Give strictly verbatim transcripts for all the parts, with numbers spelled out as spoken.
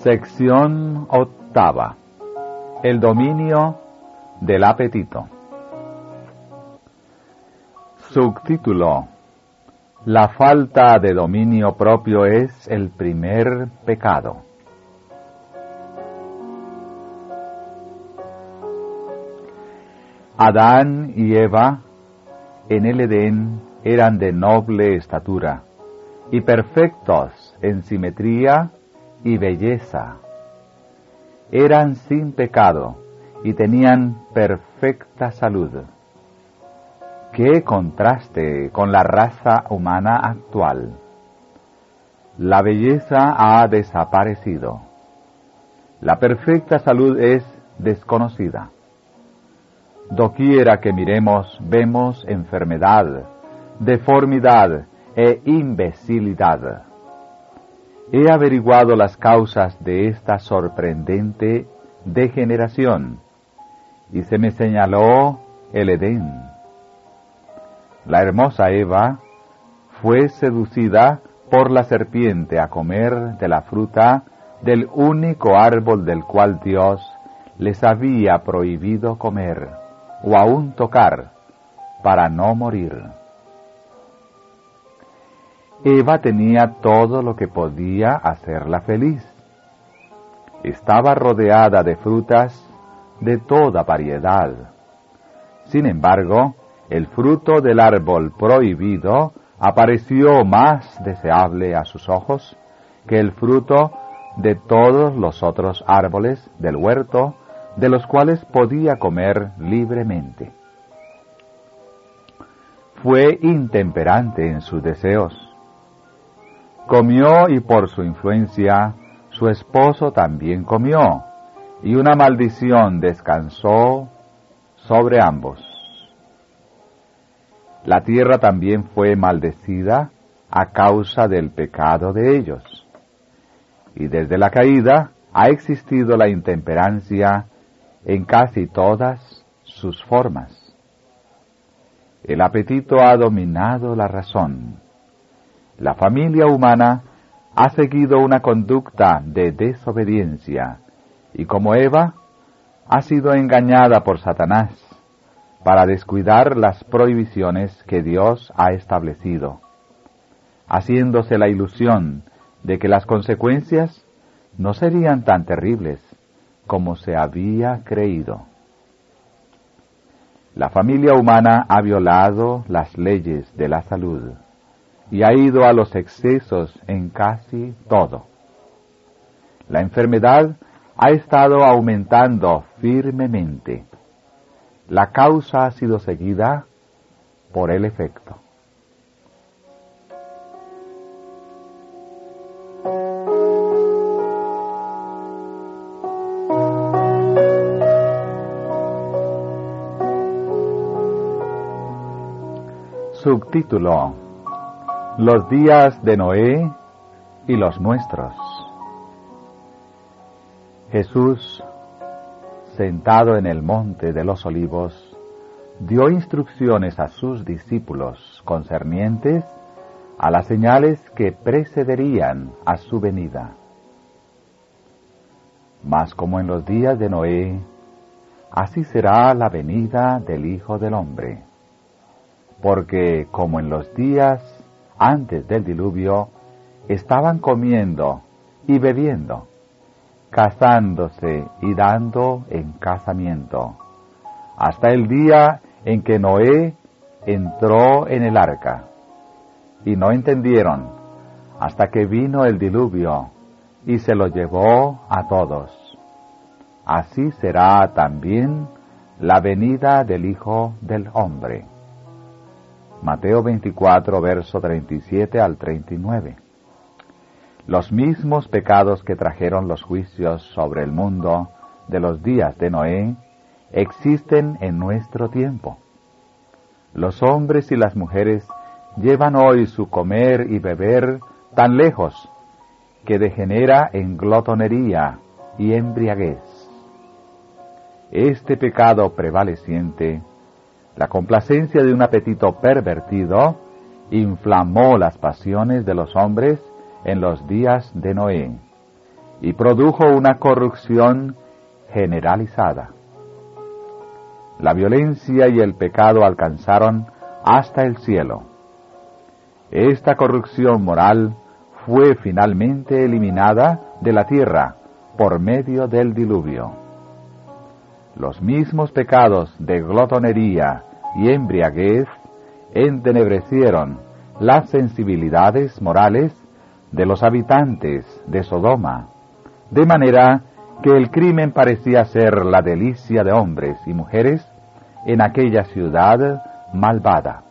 Sección octava. El dominio del apetito. Subtítulo: La falta de dominio propio es el primer pecado. Adán y Eva en el Edén eran de noble estatura y perfectos en simetría y belleza. Eran sin pecado y tenían perfecta salud. ¡Qué contraste con la raza humana actual! La belleza ha desaparecido. La perfecta salud es desconocida. Doquiera que miremos, vemos enfermedad, deformidad e imbecilidad. He averiguado las causas de esta sorprendente degeneración, y se me señaló el Edén. La hermosa Eva fue seducida por la serpiente a comer de la fruta del único árbol del cual Dios les había prohibido comer, o aún tocar, para no morir. Eva tenía todo lo que podía hacerla feliz. Estaba rodeada de frutas de toda variedad. Sin embargo, el fruto del árbol prohibido apareció más deseable a sus ojos que el fruto de todos los otros árboles del huerto, de los cuales podía comer libremente. Fue intemperante en sus deseos. Comió y por su influencia su esposo también comió, y una maldición descansó sobre ambos. La tierra también fue maldecida a causa del pecado de ellos, y desde la caída ha existido la intemperancia en casi todas sus formas. El apetito ha dominado la razón. La familia humana ha seguido una conducta de desobediencia, y como Eva, ha sido engañada por Satanás para descuidar las prohibiciones que Dios ha establecido, haciéndose la ilusión de que las consecuencias no serían tan terribles como se había creído. La familia humana ha violado las leyes de la salud y ha ido a los excesos en casi todo. La enfermedad ha estado aumentando firmemente. La causa ha sido seguida por el efecto. Subtítulo: Los días de Noé y los nuestros. Jesús, sentado en el monte de los Olivos, dio instrucciones a sus discípulos concernientes a las señales que precederían a su venida. Mas como en los días de Noé, así será la venida del Hijo del Hombre. Porque como en los días antes del diluvio, estaban comiendo y bebiendo, casándose y dando en casamiento, hasta el día en que Noé entró en el arca, y no entendieron hasta que vino el diluvio y se lo llevó a todos. Así será también la venida del Hijo del Hombre. Mateo veinticuatro, verso treinta y siete al treinta y nueve. Los mismos pecados que trajeron los juicios sobre el mundo de los días de Noé existen en nuestro tiempo. Los hombres y las mujeres llevan hoy su comer y beber tan lejos que degenera en glotonería y embriaguez. Este pecado prevaleciente, la complacencia de un apetito pervertido, inflamó las pasiones de los hombres en los días de Noé, y produjo una corrupción generalizada. La violencia y el pecado alcanzaron hasta el cielo. Esta corrupción moral fue finalmente eliminada de la tierra por medio del diluvio. Los mismos pecados de glotonería y embriaguez entenebrecieron las sensibilidades morales de los habitantes de Sodoma, de manera que el crimen parecía ser la delicia de hombres y mujeres en aquella ciudad malvada.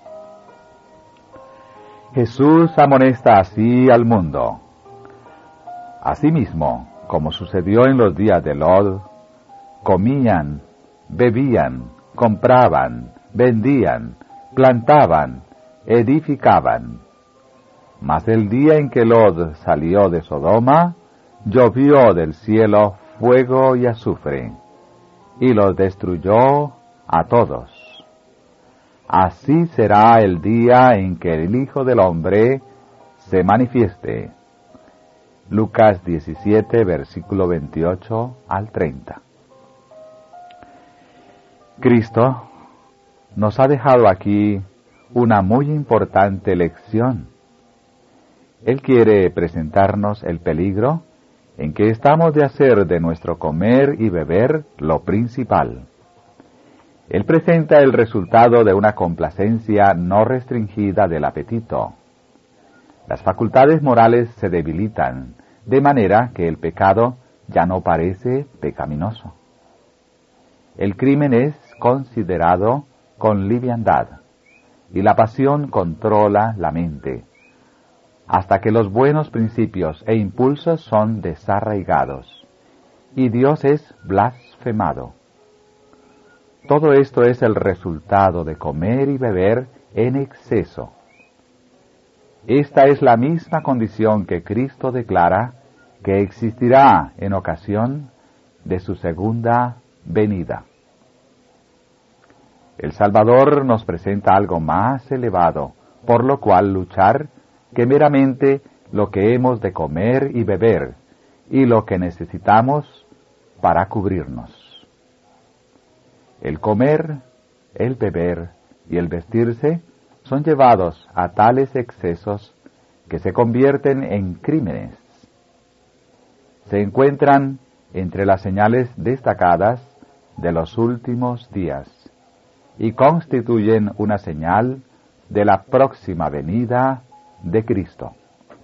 Jesús amonesta así al mundo. Asimismo, como sucedió en los días de Lot, comían, bebían, compraban, vendían, plantaban, edificaban. Mas el día en que Lot salió de Sodoma, llovió del cielo fuego y azufre, y los destruyó a todos. Así será el día en que el Hijo del Hombre se manifieste. Lucas diecisiete, versículo veintiocho al treinta. Cristo nos ha dejado aquí una muy importante lección. Él quiere presentarnos el peligro en que estamos de hacer de nuestro comer y beber lo principal. Él presenta el resultado de una complacencia no restringida del apetito. Las facultades morales se debilitan, de manera que el pecado ya no parece pecaminoso. El crimen es considerado con liviandad, y la pasión controla la mente, hasta que los buenos principios e impulsos son desarraigados, y Dios es blasfemado. Todo esto es el resultado de comer y beber en exceso. Esta es la misma condición que Cristo declara que existirá en ocasión de su segunda venida. El Salvador nos presenta algo más elevado, por lo cual luchar, que meramente lo que hemos de comer y beber, y lo que necesitamos para cubrirnos. El comer, el beber y el vestirse son llevados a tales excesos que se convierten en crímenes. Se encuentran entre las señales destacadas de los últimos días y constituyen una señal de la próxima venida de Cristo.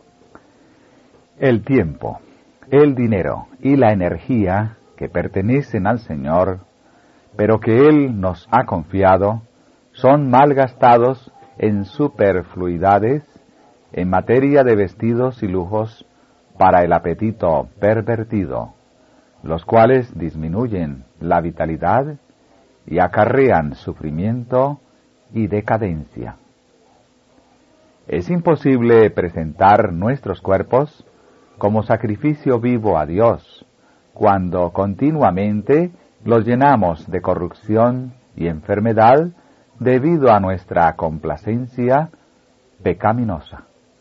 El tiempo, el dinero y la energía que pertenecen al Señor, pero que Él nos ha confiado, son mal gastados en superfluidades, en materia de vestidos y lujos para el apetito pervertido, los cuales disminuyen la vitalidad y acarrean sufrimiento y decadencia. Es imposible presentar nuestros cuerpos como sacrificio vivo a Dios, cuando continuamente los llenamos de corrupción y enfermedad debido a nuestra complacencia pecaminosa.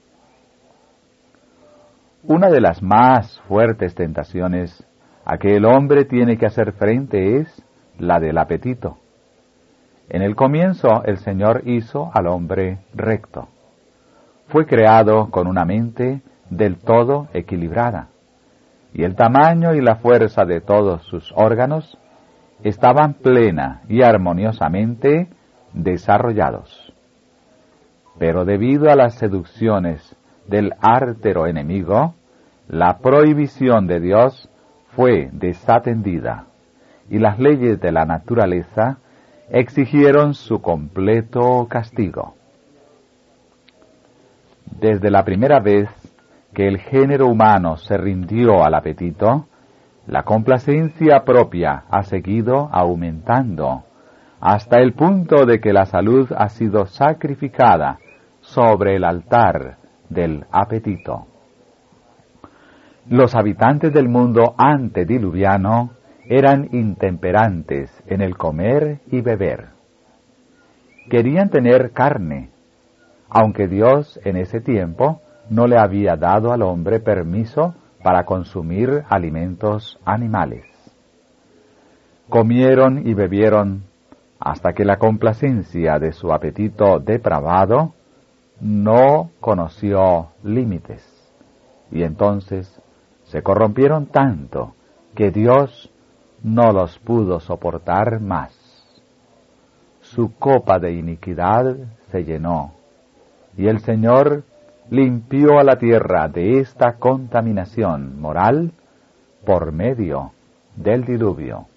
Una de las más fuertes tentaciones a que el hombre tiene que hacer frente es la del apetito. En el comienzo el Señor hizo al hombre recto. Fue creado con una mente del todo equilibrada, y el tamaño y la fuerza de todos sus órganos estaban plena y armoniosamente desarrollados. Pero debido a las seducciones del ártero enemigo, la prohibición de Dios fue desatendida, y las leyes de la naturaleza exigieron su completo castigo. Desde la primera vez que el género humano se rindió al apetito, la complacencia propia ha seguido aumentando, hasta el punto de que la salud ha sido sacrificada sobre el altar del apetito. Los habitantes del mundo antediluviano eran intemperantes en el comer y beber. Querían tener carne, aunque Dios en ese tiempo no le había dado al hombre permiso para consumir alimentos animales. Comieron y bebieron hasta que la complacencia de su apetito depravado no conoció límites, y entonces se corrompieron tanto que Dios no los pudo soportar más. Su copa de iniquidad se llenó, y el Señor limpió a la tierra de esta contaminación moral por medio del diluvio.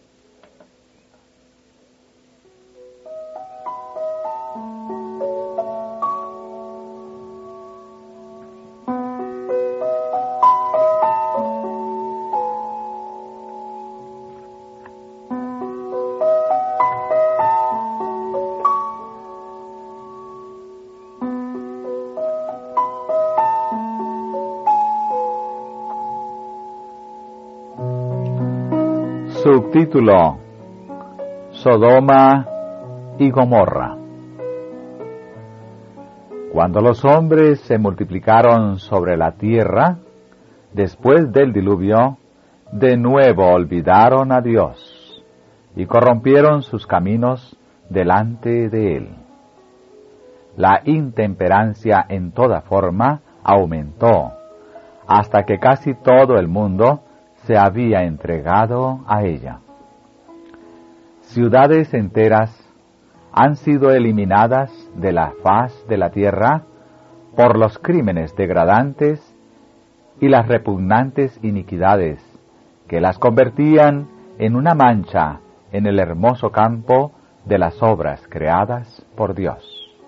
Subtítulo: Sodoma y Gomorra. Cuando los hombres se multiplicaron sobre la tierra, después del diluvio, de nuevo olvidaron a Dios y corrompieron sus caminos delante de Él. La intemperancia en toda forma aumentó, hasta que casi todo el mundo se había entregado a ella. Ciudades enteras han sido eliminadas de la faz de la tierra por los crímenes degradantes y las repugnantes iniquidades que las convertían en una mancha en el hermoso campo de las obras creadas por Dios.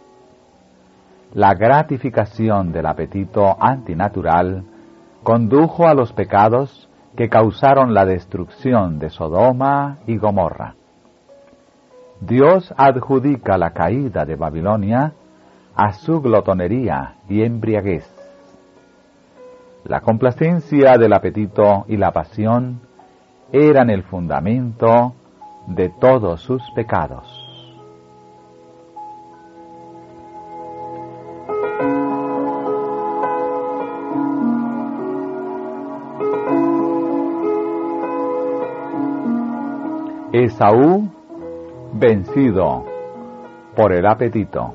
La gratificación del apetito antinatural condujo a los pecados que causaron la destrucción de Sodoma y Gomorra. Dios adjudica la caída de Babilonia a su glotonería y embriaguez. La complacencia del apetito y la pasión eran el fundamento de todos sus pecados. Esaú vencido por el apetito.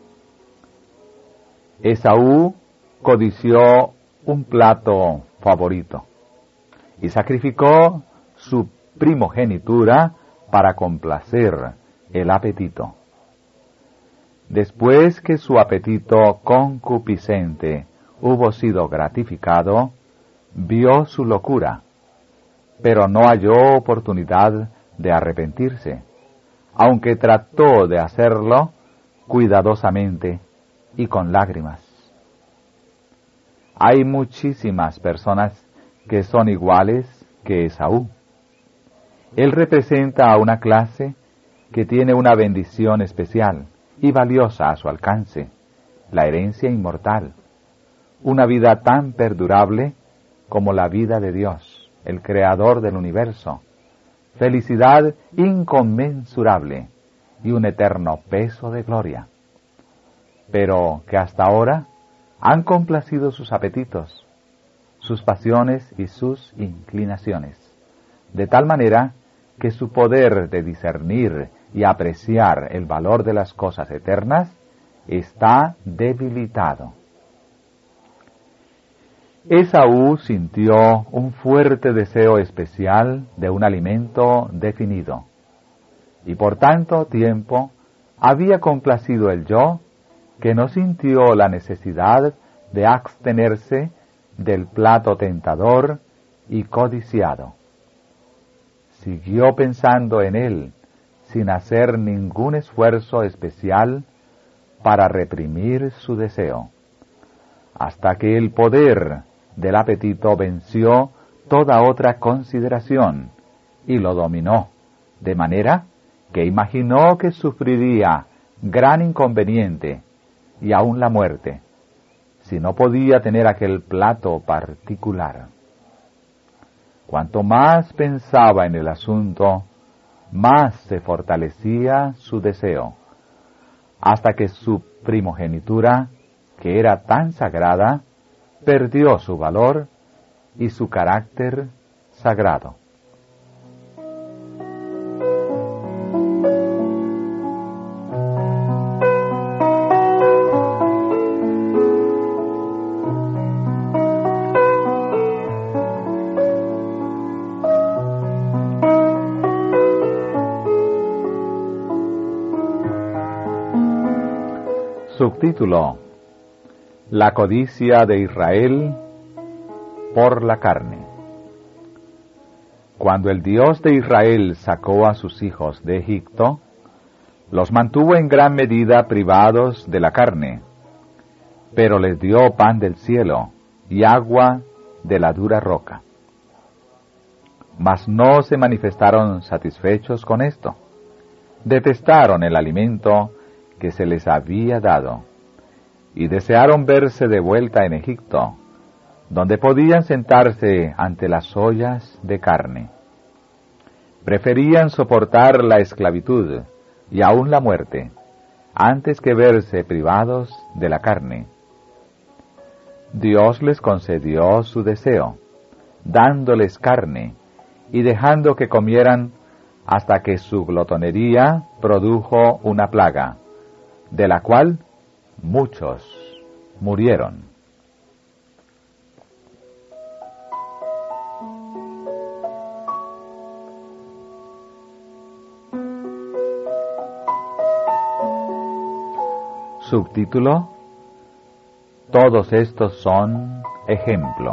Esaú codició un plato favorito y sacrificó su primogenitura para complacer el apetito. Después que su apetito concupiscente hubo sido gratificado, vio su locura, pero no halló oportunidad de arrepentirse, aunque trató de hacerlo cuidadosamente y con lágrimas. Hay muchísimas personas que son iguales que Esaú. Él representa a una clase que tiene una bendición especial y valiosa a su alcance, la herencia inmortal, una vida tan perdurable como la vida de Dios, el Creador del universo, felicidad inconmensurable y un eterno peso de gloria, pero que hasta ahora han complacido sus apetitos, sus pasiones y sus inclinaciones, de tal manera que su poder de discernir y apreciar el valor de las cosas eternas está debilitado. Esaú sintió un fuerte deseo especial de un alimento definido, y por tanto tiempo había complacido el yo, que no sintió la necesidad de abstenerse del plato tentador y codiciado. Siguió pensando en él, sin hacer ningún esfuerzo especial para reprimir su deseo, hasta que el poder del apetito venció toda otra consideración y lo dominó, de manera que imaginó que sufriría gran inconveniente y aun la muerte, si no podía tener aquel plato particular. Cuanto más pensaba en el asunto, más se fortalecía su deseo, hasta que su primogenitura, que era tan sagrada, perdió su valor y su carácter sagrado. Subtítulo: La codicia de Israel por la carne. Cuando el Dios de Israel sacó a sus hijos de Egipto, los mantuvo en gran medida privados de la carne, pero les dio pan del cielo y agua de la dura roca. Mas no se manifestaron satisfechos con esto. Detestaron el alimento que se les había dado, y desearon verse de vuelta en Egipto, donde podían sentarse ante las ollas de carne. Preferían soportar la esclavitud y aun la muerte, antes que verse privados de la carne. Dios les concedió su deseo, dándoles carne, y dejando que comieran hasta que su glotonería produjo una plaga, de la cual muchos murieron. Subtítulo: Todos estos son ejemplo.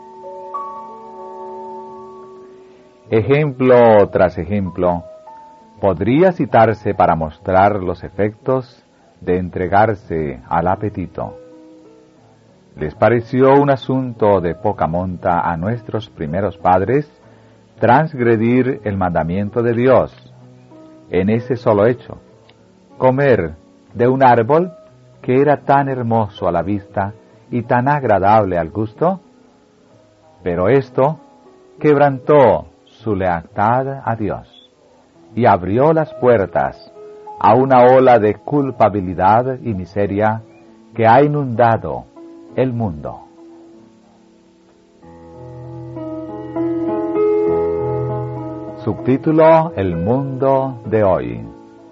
Ejemplo tras ejemplo podría citarse para mostrar los efectos de entregarse al apetito. Les pareció un asunto de poca monta a nuestros primeros padres transgredir el mandamiento de Dios en ese solo hecho, comer de un árbol que era tan hermoso a la vista y tan agradable al gusto. Pero esto quebrantó su lealtad a Dios y abrió las puertas a una ola de culpabilidad y miseria que ha inundado el mundo. Subtítulo: El mundo de hoy.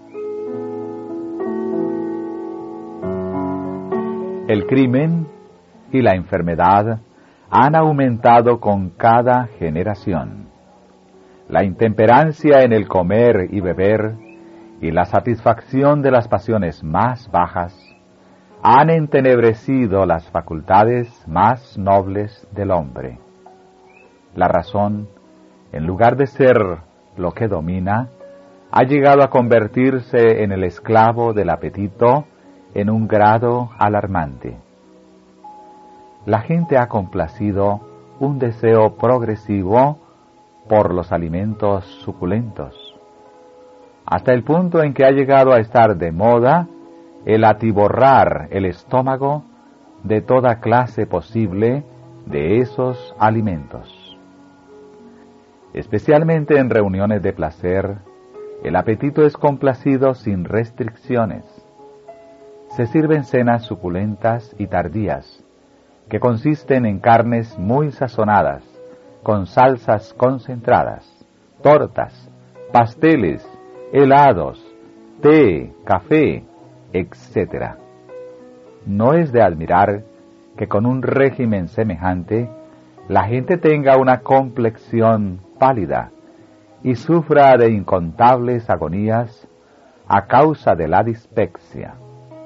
El crimen y la enfermedad han aumentado con cada generación. La intemperancia en el comer y beber y la satisfacción de las pasiones más bajas han entenebrecido las facultades más nobles del hombre. La razón, en lugar de ser lo que domina, ha llegado a convertirse en el esclavo del apetito en un grado alarmante. La gente ha complacido un deseo progresivo por los alimentos suculentos, hasta el punto en que ha llegado a estar de moda el atiborrar el estómago de toda clase posible de esos alimentos. Especialmente en reuniones de placer, el apetito es complacido sin restricciones. Se sirven cenas suculentas y tardías, que consisten en carnes muy sazonadas, con salsas concentradas, tortas, pasteles, helados, té, café, etcétera. No es de admirar que con un régimen semejante la gente tenga una complexión pálida y sufra de incontables agonías a causa de la dispepsia.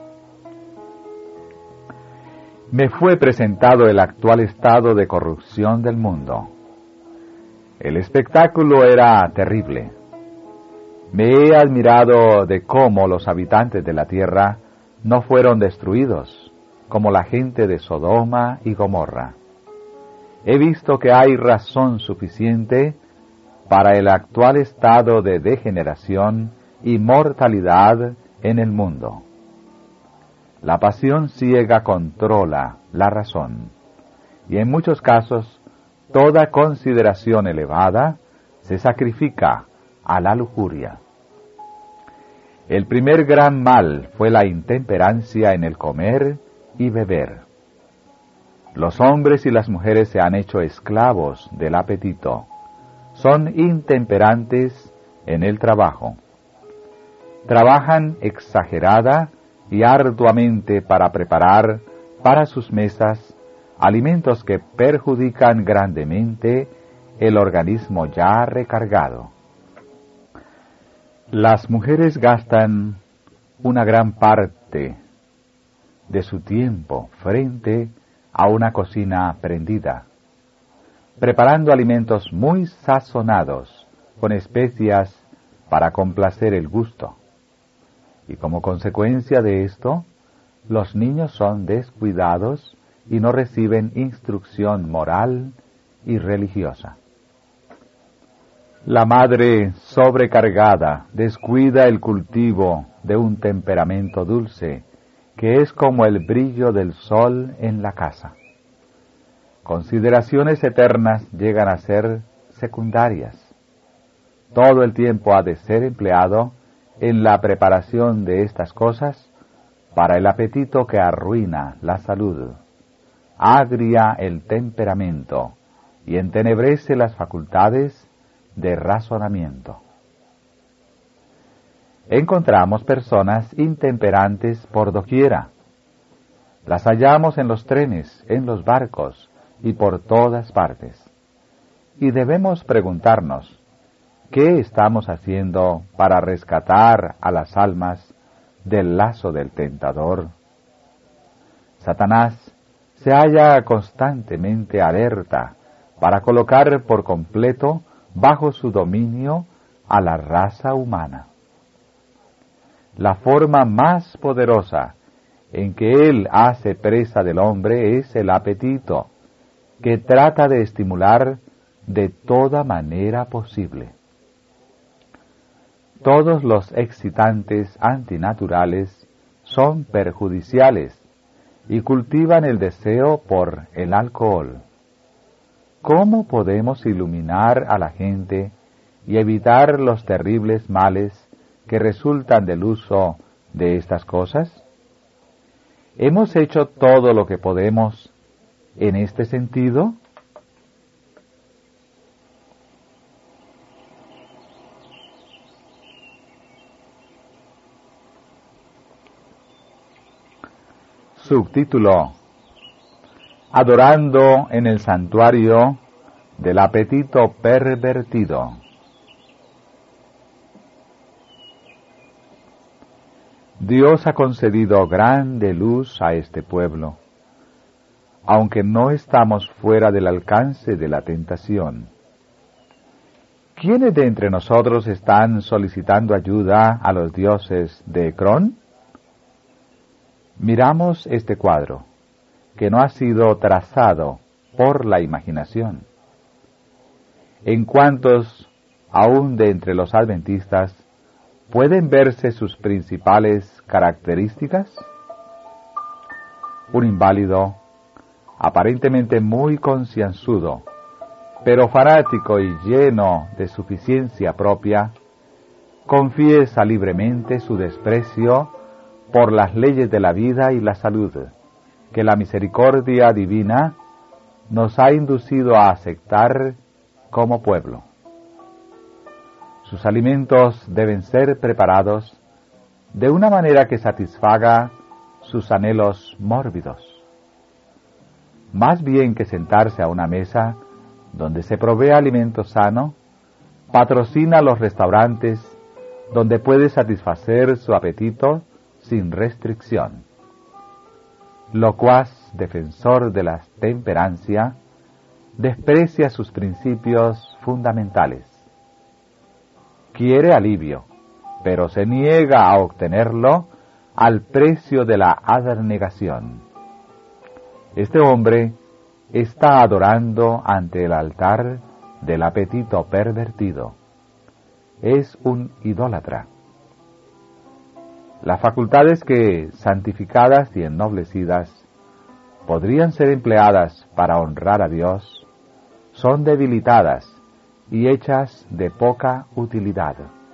Me fue presentado el actual estado de corrupción del mundo. El espectáculo era terrible. Me he admirado de cómo los habitantes de la tierra no fueron destruidos, como la gente de Sodoma y Gomorra. He visto que hay razón suficiente para el actual estado de degeneración y mortalidad en el mundo. La pasión ciega controla la razón, y en muchos casos toda consideración elevada se sacrifica a la lujuria. El primer gran mal fue la intemperancia en el comer y beber. Los hombres y las mujeres se han hecho esclavos del apetito. Son intemperantes en el trabajo. Trabajan exagerada y arduamente para preparar para sus mesas alimentos que perjudican grandemente el organismo ya recargado. Las mujeres gastan una gran parte de su tiempo frente a una cocina prendida, preparando alimentos muy sazonados con especias para complacer el gusto. Y como consecuencia de esto, los niños son descuidados y no reciben instrucción moral y religiosa. La madre sobrecargada descuida el cultivo de un temperamento dulce, que es como el brillo del sol en la casa. Consideraciones eternas llegan a ser secundarias. Todo el tiempo ha de ser empleado en la preparación de estas cosas para el apetito que arruina la salud, agria el temperamento y entenebrece las facultades de razonamiento. Encontramos personas intemperantes por doquiera. Las hallamos en los trenes, en los barcos y por todas partes. Y debemos preguntarnos, ¿qué estamos haciendo para rescatar a las almas del lazo del tentador? Satanás se halla constantemente alerta para colocar por completo bajo su dominio a la raza humana. La forma más poderosa en que él hace presa del hombre es el apetito, que trata de estimular de toda manera posible. Todos los excitantes antinaturales son perjudiciales y cultivan el deseo por el alcohol. ¿Cómo podemos iluminar a la gente y evitar los terribles males que resultan del uso de estas cosas? ¿Hemos hecho todo lo que podemos en este sentido? Subtítulo: Adorando en el santuario del apetito pervertido. Dios ha concedido grande luz a este pueblo, aunque no estamos fuera del alcance de la tentación. ¿Quiénes de entre nosotros están solicitando ayuda a los dioses de Ecrón? Miramos este cuadro, que no ha sido trazado por la imaginación. ¿En cuántos, aún de entre los adventistas, pueden verse sus principales características? Un inválido, aparentemente muy concienzudo, pero fanático y lleno de suficiencia propia, confiesa libremente su desprecio por las leyes de la vida y la salud, que la misericordia divina nos ha inducido a aceptar como pueblo. Sus alimentos deben ser preparados de una manera que satisfaga sus anhelos mórbidos. Más bien que sentarse a una mesa donde se provee alimento sano, patrocina los restaurantes donde puede satisfacer su apetito sin restricción. Locuaz, defensor de la temperancia, desprecia sus principios fundamentales. Quiere alivio, pero se niega a obtenerlo al precio de la abnegación. Este hombre está adorando ante el altar del apetito pervertido. Es un idólatra. Las facultades que, santificadas y ennoblecidas, podrían ser empleadas para honrar a Dios, son debilitadas y hechas de poca utilidad.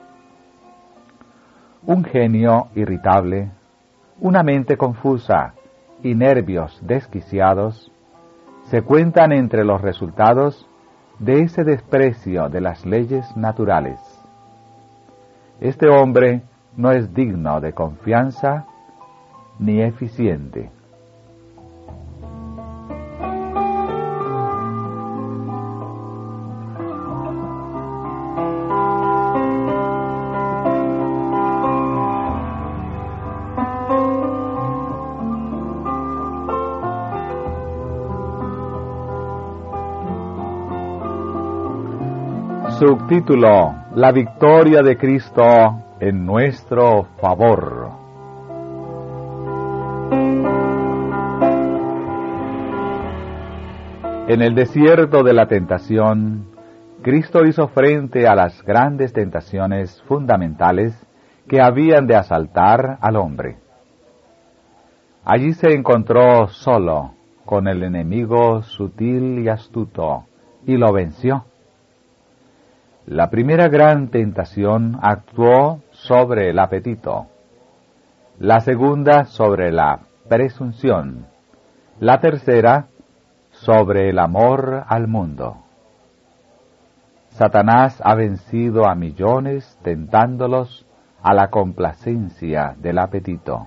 Un genio irritable, una mente confusa y nervios desquiciados se cuentan entre los resultados de ese desprecio de las leyes naturales. Este hombre no es digno de confianza ni eficiente. Subtítulo: La victoria de Cristo en nuestro favor. En el desierto de la tentación, Cristo hizo frente a las grandes tentaciones fundamentales que habían de asaltar al hombre. Allí se encontró solo con el enemigo sutil y astuto, y lo venció. La primera gran tentación actuó sobre el apetito, la segunda sobre la presunción, la tercera sobre el amor al mundo. Satanás ha vencido a millones tentándolos a la complacencia del apetito.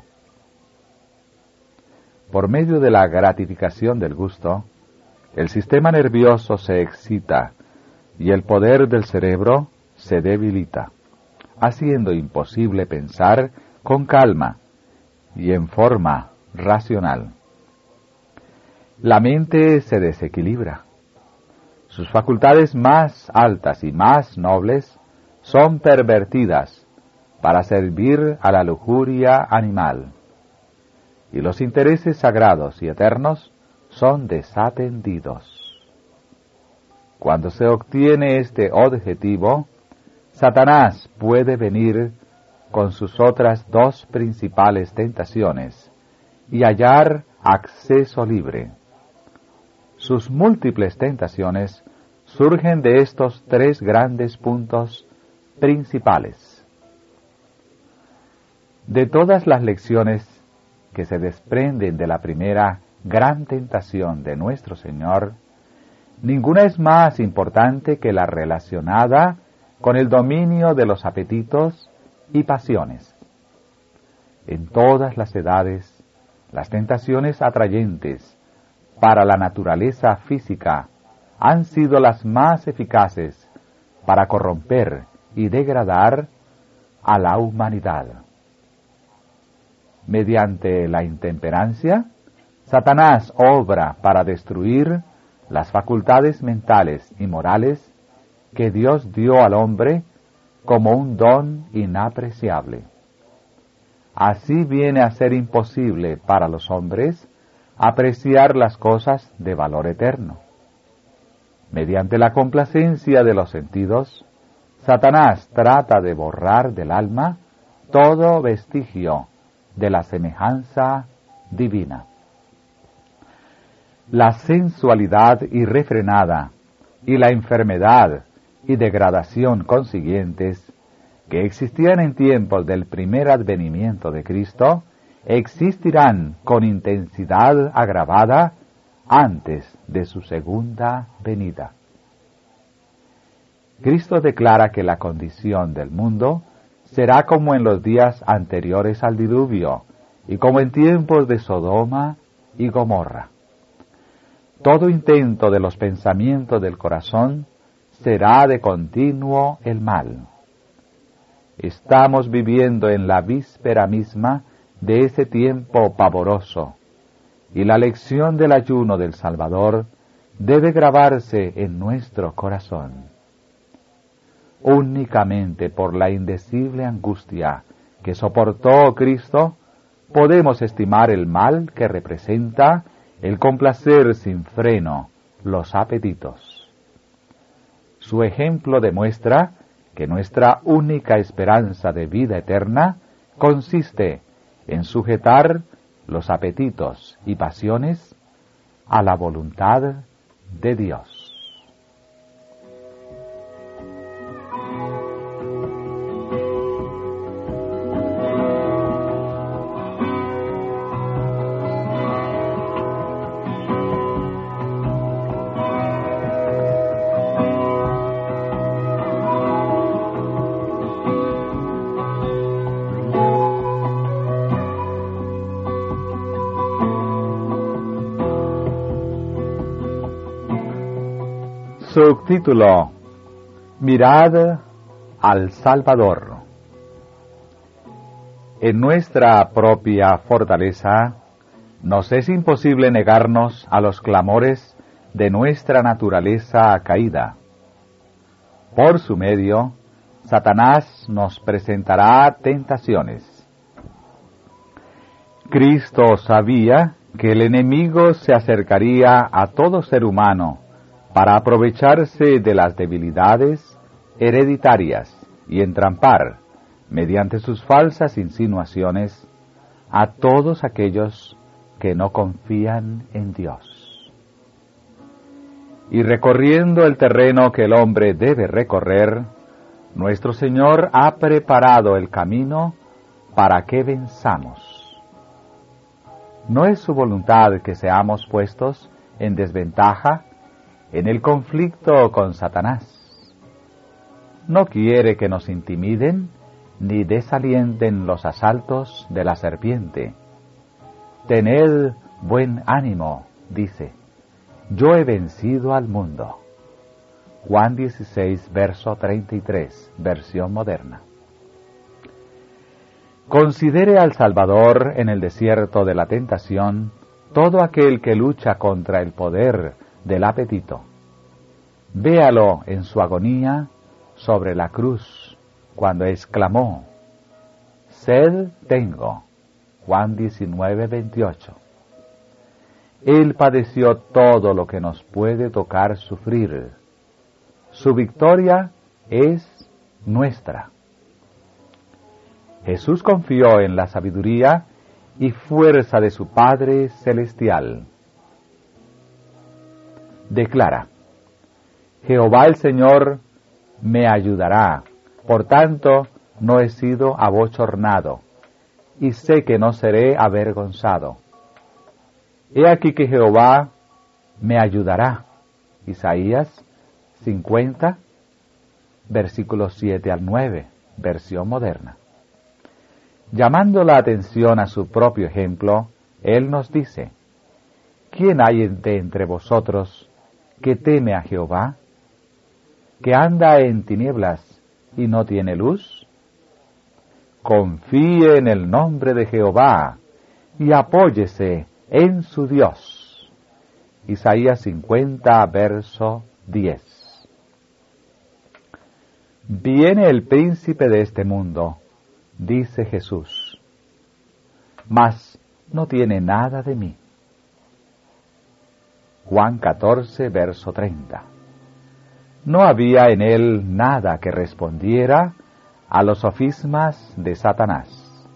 Por medio de la gratificación del gusto, el sistema nervioso se excita y el poder del cerebro se debilita, haciendo imposible pensar con calma y en forma racional. La mente se desequilibra. Sus facultades más altas y más nobles son pervertidas para servir a la lujuria animal, y los intereses sagrados y eternos son desatendidos. Cuando se obtiene este objetivo, Satanás puede venir con sus otras dos principales tentaciones y hallar acceso libre. Sus múltiples tentaciones surgen de estos tres grandes puntos principales. De todas las lecciones que se desprenden de la primera gran tentación de nuestro Señor, ninguna es más importante que la relacionada con el dominio de los apetitos y pasiones. En todas las edades, las tentaciones atrayentes para la naturaleza física han sido las más eficaces para corromper y degradar a la humanidad. Mediante la intemperancia, Satanás obra para destruir las facultades mentales y morales que Dios dio al hombre como un don inapreciable. Así viene a ser imposible para los hombres apreciar las cosas de valor eterno. Mediante la complacencia de los sentidos, Satanás trata de borrar del alma todo vestigio de la semejanza divina. La sensualidad irrefrenada y la enfermedad y degradación consiguientes que existían en tiempos del primer advenimiento de Cristo existirán con intensidad agravada antes de su segunda venida. Cristo declara que la condición del mundo será como en los días anteriores al diluvio y como en tiempos de Sodoma y Gomorra. Todo intento de los pensamientos del corazón será de continuo el mal. Estamos viviendo en la víspera misma de ese tiempo pavoroso, y la lección del ayuno del Salvador debe grabarse en nuestro corazón. Únicamente por la indecible angustia que soportó Cristo, podemos estimar el mal que representa el complacer sin freno los apetitos. Su ejemplo demuestra que nuestra única esperanza de vida eterna consiste en sujetar los apetitos y pasiones a la voluntad de Dios. Subtítulo: Mirad al Salvador. En nuestra propia fortaleza nos es imposible negarnos a los clamores de nuestra naturaleza caída. Por su medio, Satanás nos presentará tentaciones. Cristo sabía que el enemigo se acercaría a todo ser humano para aprovecharse de las debilidades hereditarias y entrampar, mediante sus falsas insinuaciones, a todos aquellos que no confían en Dios. Y recorriendo el terreno que el hombre debe recorrer, nuestro Señor ha preparado el camino para que venzamos. No es su voluntad que seamos puestos en desventaja en el conflicto con Satanás. No quiere que nos intimiden ni desalienten los asaltos de la serpiente. Tened buen ánimo, dice, yo he vencido al mundo. Juan dieciséis, verso treinta y tres, versión moderna. Considere al Salvador en el desierto de la tentación todo aquel que lucha contra el poder del apetito. Véalo en su agonía sobre la cruz, cuando exclamó, sed tengo. Juan diecinueve, veintiocho. Él padeció todo lo que nos puede tocar sufrir. Su victoria es nuestra. Jesús confió en la sabiduría y fuerza de su Padre Celestial. Declara, Jehová el Señor me ayudará, por tanto no he sido abochornado, y sé que no seré avergonzado. He aquí que Jehová me ayudará. Isaías cincuenta, versículos siete al nueve, versión moderna. Llamando la atención a su propio ejemplo, Él nos dice, ¿quién hay de entre vosotros que teme a Jehová, que anda en tinieblas y no tiene luz? Confíe en el nombre de Jehová y apóyese en su Dios. Isaías cincuenta, verso diez. Viene el príncipe de este mundo, dice Jesús, mas no tiene nada de mí. Juan catorce, verso treinta. No había en él nada que respondiera a los sofismas de Satanás.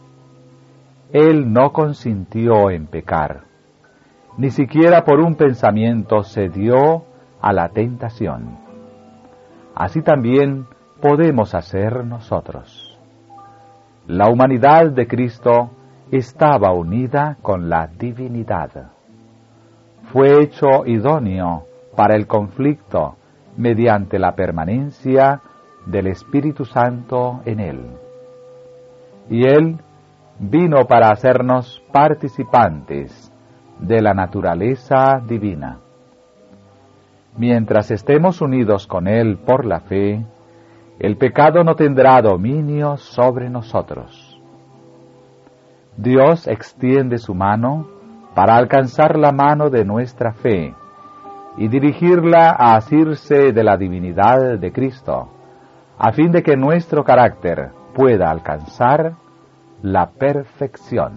Él no consintió en pecar, ni siquiera por un pensamiento cedió a la tentación. Así también podemos hacer nosotros. La humanidad de Cristo estaba unida con la divinidad. Fue hecho idóneo para el conflicto mediante la permanencia del Espíritu Santo en él. Y él vino para hacernos participantes de la naturaleza divina. Mientras estemos unidos con él por la fe, el pecado no tendrá dominio sobre nosotros. Dios extiende su mano para alcanzar la mano de nuestra fe y dirigirla a asirse de la divinidad de Cristo, a fin de que nuestro carácter pueda alcanzar la perfección.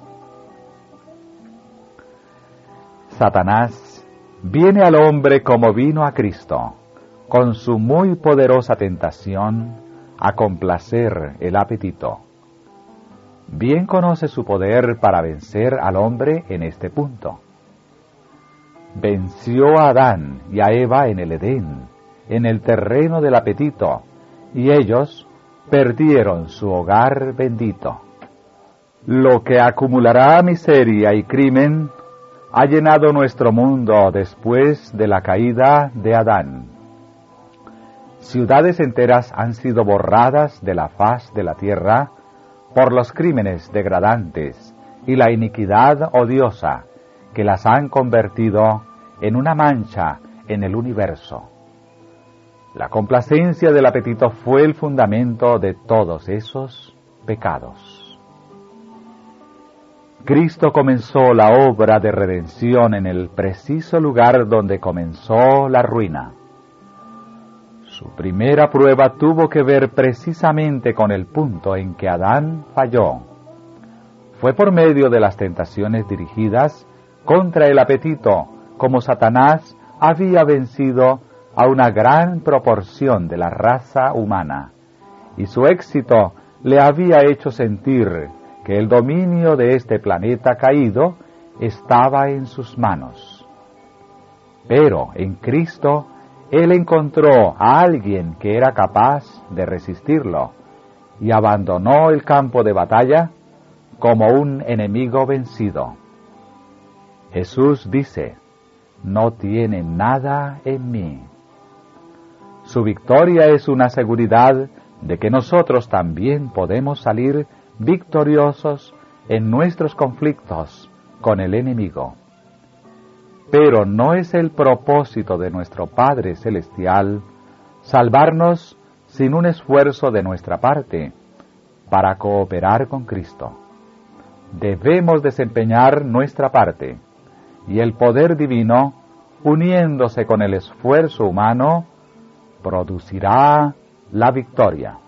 Satanás viene al hombre como vino a Cristo, con su muy poderosa tentación a complacer el apetito. Bien conoce su poder para vencer al hombre en este punto. Venció a Adán y a Eva en el Edén, en el terreno del apetito, y ellos perdieron su hogar bendito. Lo que acumulará miseria y crimen ha llenado nuestro mundo después de la caída de Adán. Ciudades enteras han sido borradas de la faz de la tierra por los crímenes degradantes y la iniquidad odiosa que las han convertido en una mancha en el universo. La complacencia del apetito fue el fundamento de todos esos pecados. Cristo comenzó la obra de redención en el preciso lugar donde comenzó la ruina. Su primera prueba tuvo que ver precisamente con el punto en que Adán falló. Fue por medio de las tentaciones dirigidas contra el apetito, como Satanás había vencido a una gran proporción de la raza humana, y su éxito le había hecho sentir que el dominio de este planeta caído estaba en sus manos. Pero en Cristo, Él encontró a alguien que era capaz de resistirlo, y abandonó el campo de batalla como un enemigo vencido. Jesús dice: no tiene nada en mí. Su victoria es una seguridad de que nosotros también podemos salir victoriosos en nuestros conflictos con el enemigo. Pero no es el propósito de nuestro Padre Celestial salvarnos sin un esfuerzo de nuestra parte para cooperar con Cristo. Debemos desempeñar nuestra parte, y el poder divino, uniéndose con el esfuerzo humano, producirá la victoria.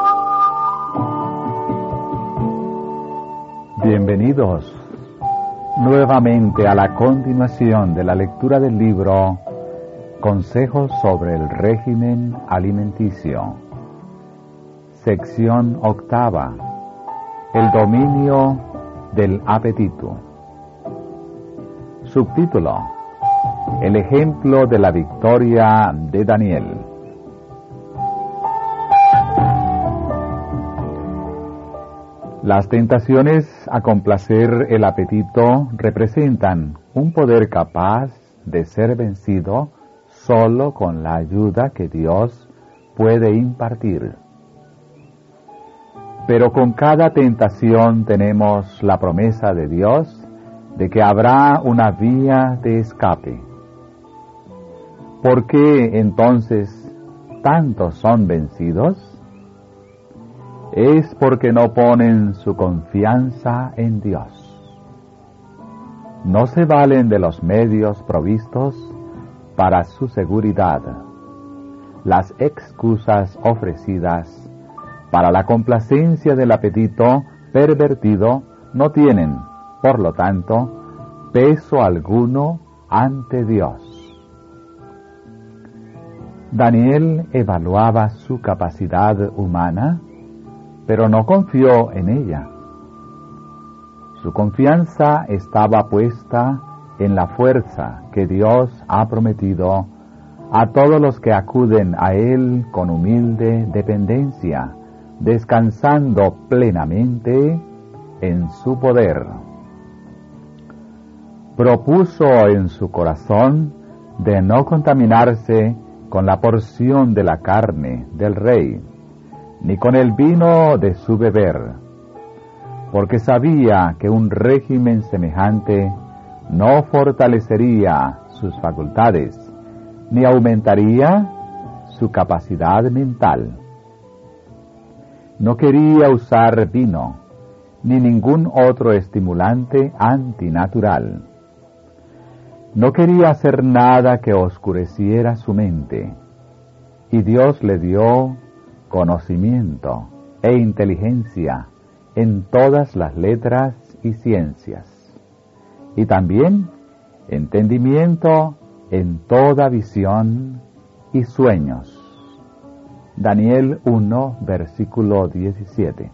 Bienvenidos, nuevamente a la continuación de la lectura del libro Consejos sobre el régimen alimenticio. Sección octava. El dominio del apetito. Subtítulo: El ejemplo de la victoria de Daniel. Las tentaciones a complacer el apetito representan un poder capaz de ser vencido solo con la ayuda que Dios puede impartir. Pero con cada tentación tenemos la promesa de Dios de que habrá una vía de escape. ¿Por qué entonces tantos son vencidos? Es porque no ponen su confianza en Dios. No se valen de los medios provistos para su seguridad. Las excusas ofrecidas para la complacencia del apetito pervertido no tienen, por lo tanto, peso alguno ante Dios. Daniel evaluaba su capacidad humana, pero no confió en ella. Su confianza estaba puesta en la fuerza que Dios ha prometido a todos los que acuden a Él con humilde dependencia, descansando plenamente en su poder. Propuso en su corazón de no contaminarse con la porción de la carne del rey, ni con el vino de su beber, porque sabía que un régimen semejante no fortalecería sus facultades, ni aumentaría su capacidad mental. No quería usar vino, ni ningún otro estimulante antinatural. No quería hacer nada que oscureciera su mente, y Dios le dio conocimiento e inteligencia en todas las letras y ciencias, y también entendimiento en toda visión y sueños. Daniel uno, versículo diecisiete.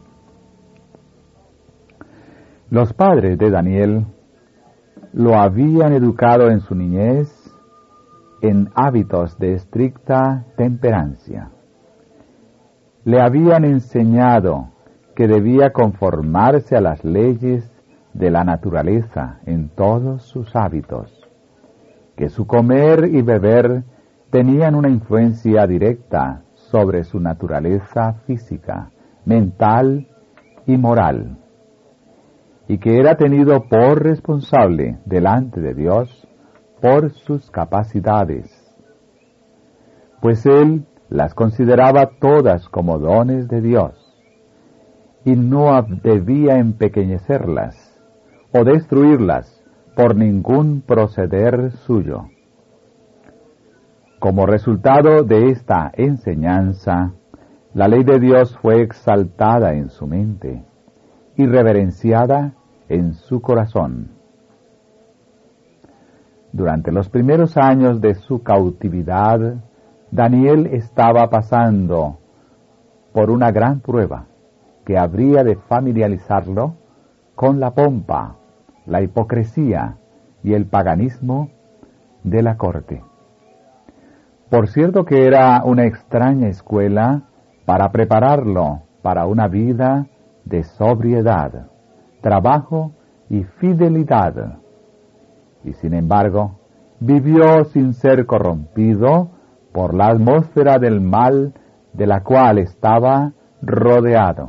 Los padres de Daniel lo habían educado en su niñez en hábitos de estricta temperancia. Le habían enseñado que debía conformarse a las leyes de la naturaleza en todos sus hábitos, que su comer y beber tenían una influencia directa sobre su naturaleza física, mental y moral, y que era tenido por responsable delante de Dios por sus capacidades, pues Él las consideraba todas como dones de Dios, y no debía empequeñecerlas o destruirlas por ningún proceder suyo. Como resultado de esta enseñanza, la ley de Dios fue exaltada en su mente y reverenciada en su corazón. Durante los primeros años de su cautividad, Daniel estaba pasando por una gran prueba que habría de familiarizarlo con la pompa, la hipocresía y el paganismo de la corte. Por cierto que era una extraña escuela para prepararlo para una vida de sobriedad, trabajo y fidelidad. Y sin embargo, vivió sin ser corrompido por la atmósfera del mal de la cual estaba rodeado.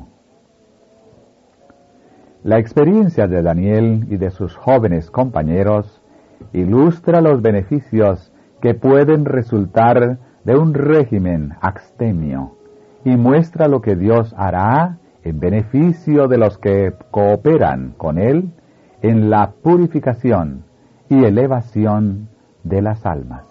La experiencia de Daniel y de sus jóvenes compañeros ilustra los beneficios que pueden resultar de un régimen abstemio y muestra lo que Dios hará en beneficio de los que cooperan con Él en la purificación y elevación de las almas.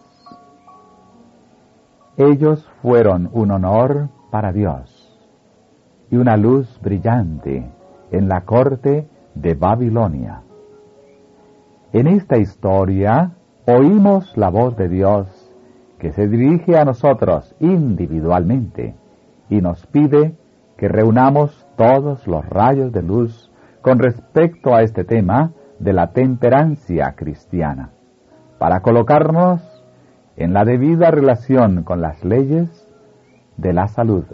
Ellos fueron un honor para Dios y una luz brillante en la corte de Babilonia. En esta historia oímos la voz de Dios que se dirige a nosotros individualmente y nos pide que reunamos todos los rayos de luz con respecto a este tema de la temperancia cristiana, para colocarnos en la debida relación con las leyes de la salud.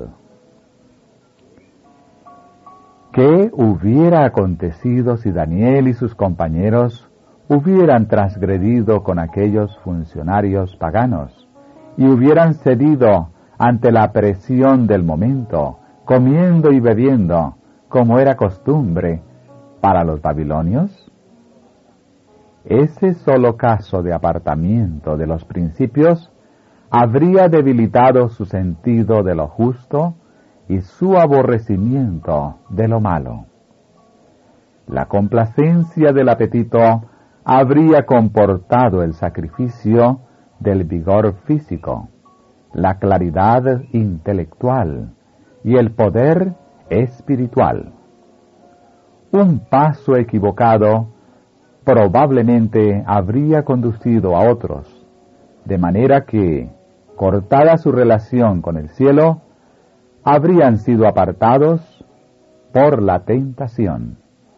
¿Qué hubiera acontecido si Daniel y sus compañeros hubieran transgredido con aquellos funcionarios paganos y hubieran cedido ante la presión del momento, comiendo y bebiendo, como era costumbre para los babilonios? Ese solo caso de apartamiento de los principios habría debilitado su sentido de lo justo y su aborrecimiento de lo malo. La complacencia del apetito habría comportado el sacrificio del vigor físico, la claridad intelectual y el poder espiritual. Un paso equivocado probablemente habría conducido a otros, de manera que, cortada su relación con el cielo, habrían sido apartados por la tentación.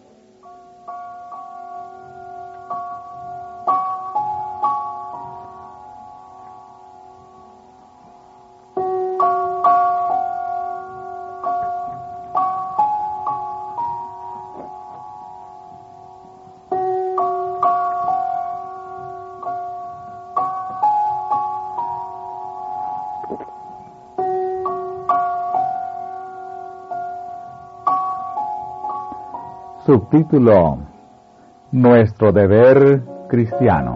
Subtítulo: Nuestro deber cristiano.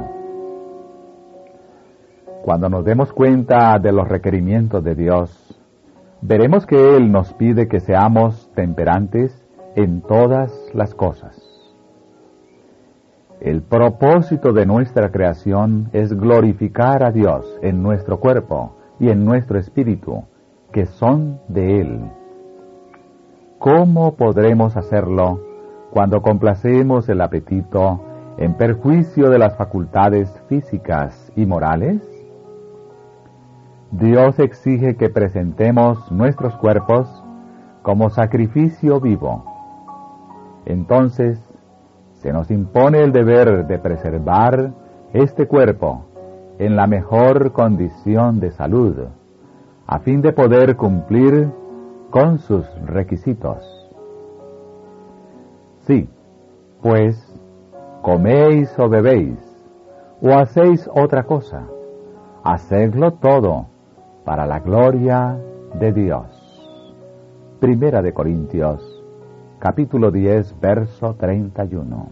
Cuando nos demos cuenta de los requerimientos de Dios, veremos que Él nos pide que seamos temperantes en todas las cosas. El propósito de nuestra creación es glorificar a Dios en nuestro cuerpo y en nuestro espíritu, que son de Él. ¿Cómo podremos hacerlo cuando complacemos el apetito en perjuicio de las facultades físicas y morales? Dios exige que presentemos nuestros cuerpos como sacrificio vivo. Entonces, se nos impone el deber de preservar este cuerpo en la mejor condición de salud, a fin de poder cumplir con sus requisitos. Sí, pues, coméis o bebéis, o hacéis otra cosa, hacedlo todo para la gloria de Dios. Primera de Corintios, capítulo diez, verso treinta y uno.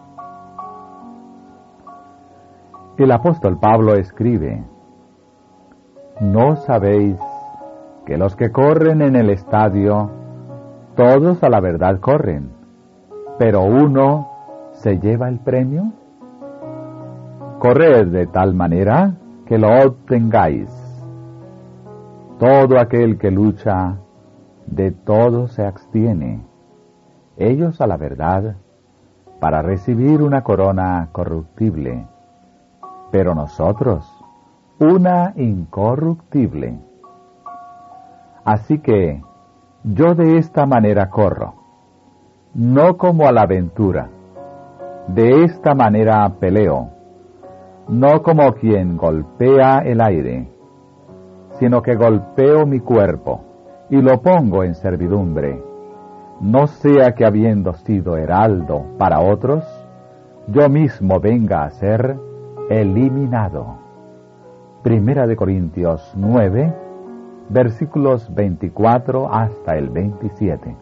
El apóstol Pablo escribe: ¿No sabéis que los que corren en el estadio, todos a la verdad corren, pero uno se lleva el premio? Corred de tal manera que lo obtengáis. Todo aquel que lucha, de todo se abstiene, ellos a la verdad, para recibir una corona corruptible, pero nosotros una incorruptible. Así que yo de esta manera corro, no como a la aventura, de esta manera peleo, no como quien golpea el aire, sino que golpeo mi cuerpo y lo pongo en servidumbre, no sea que habiendo sido heraldo para otros, yo mismo venga a ser eliminado. Primera de Corintios nueve, versículos veinticuatro hasta el veintisiete.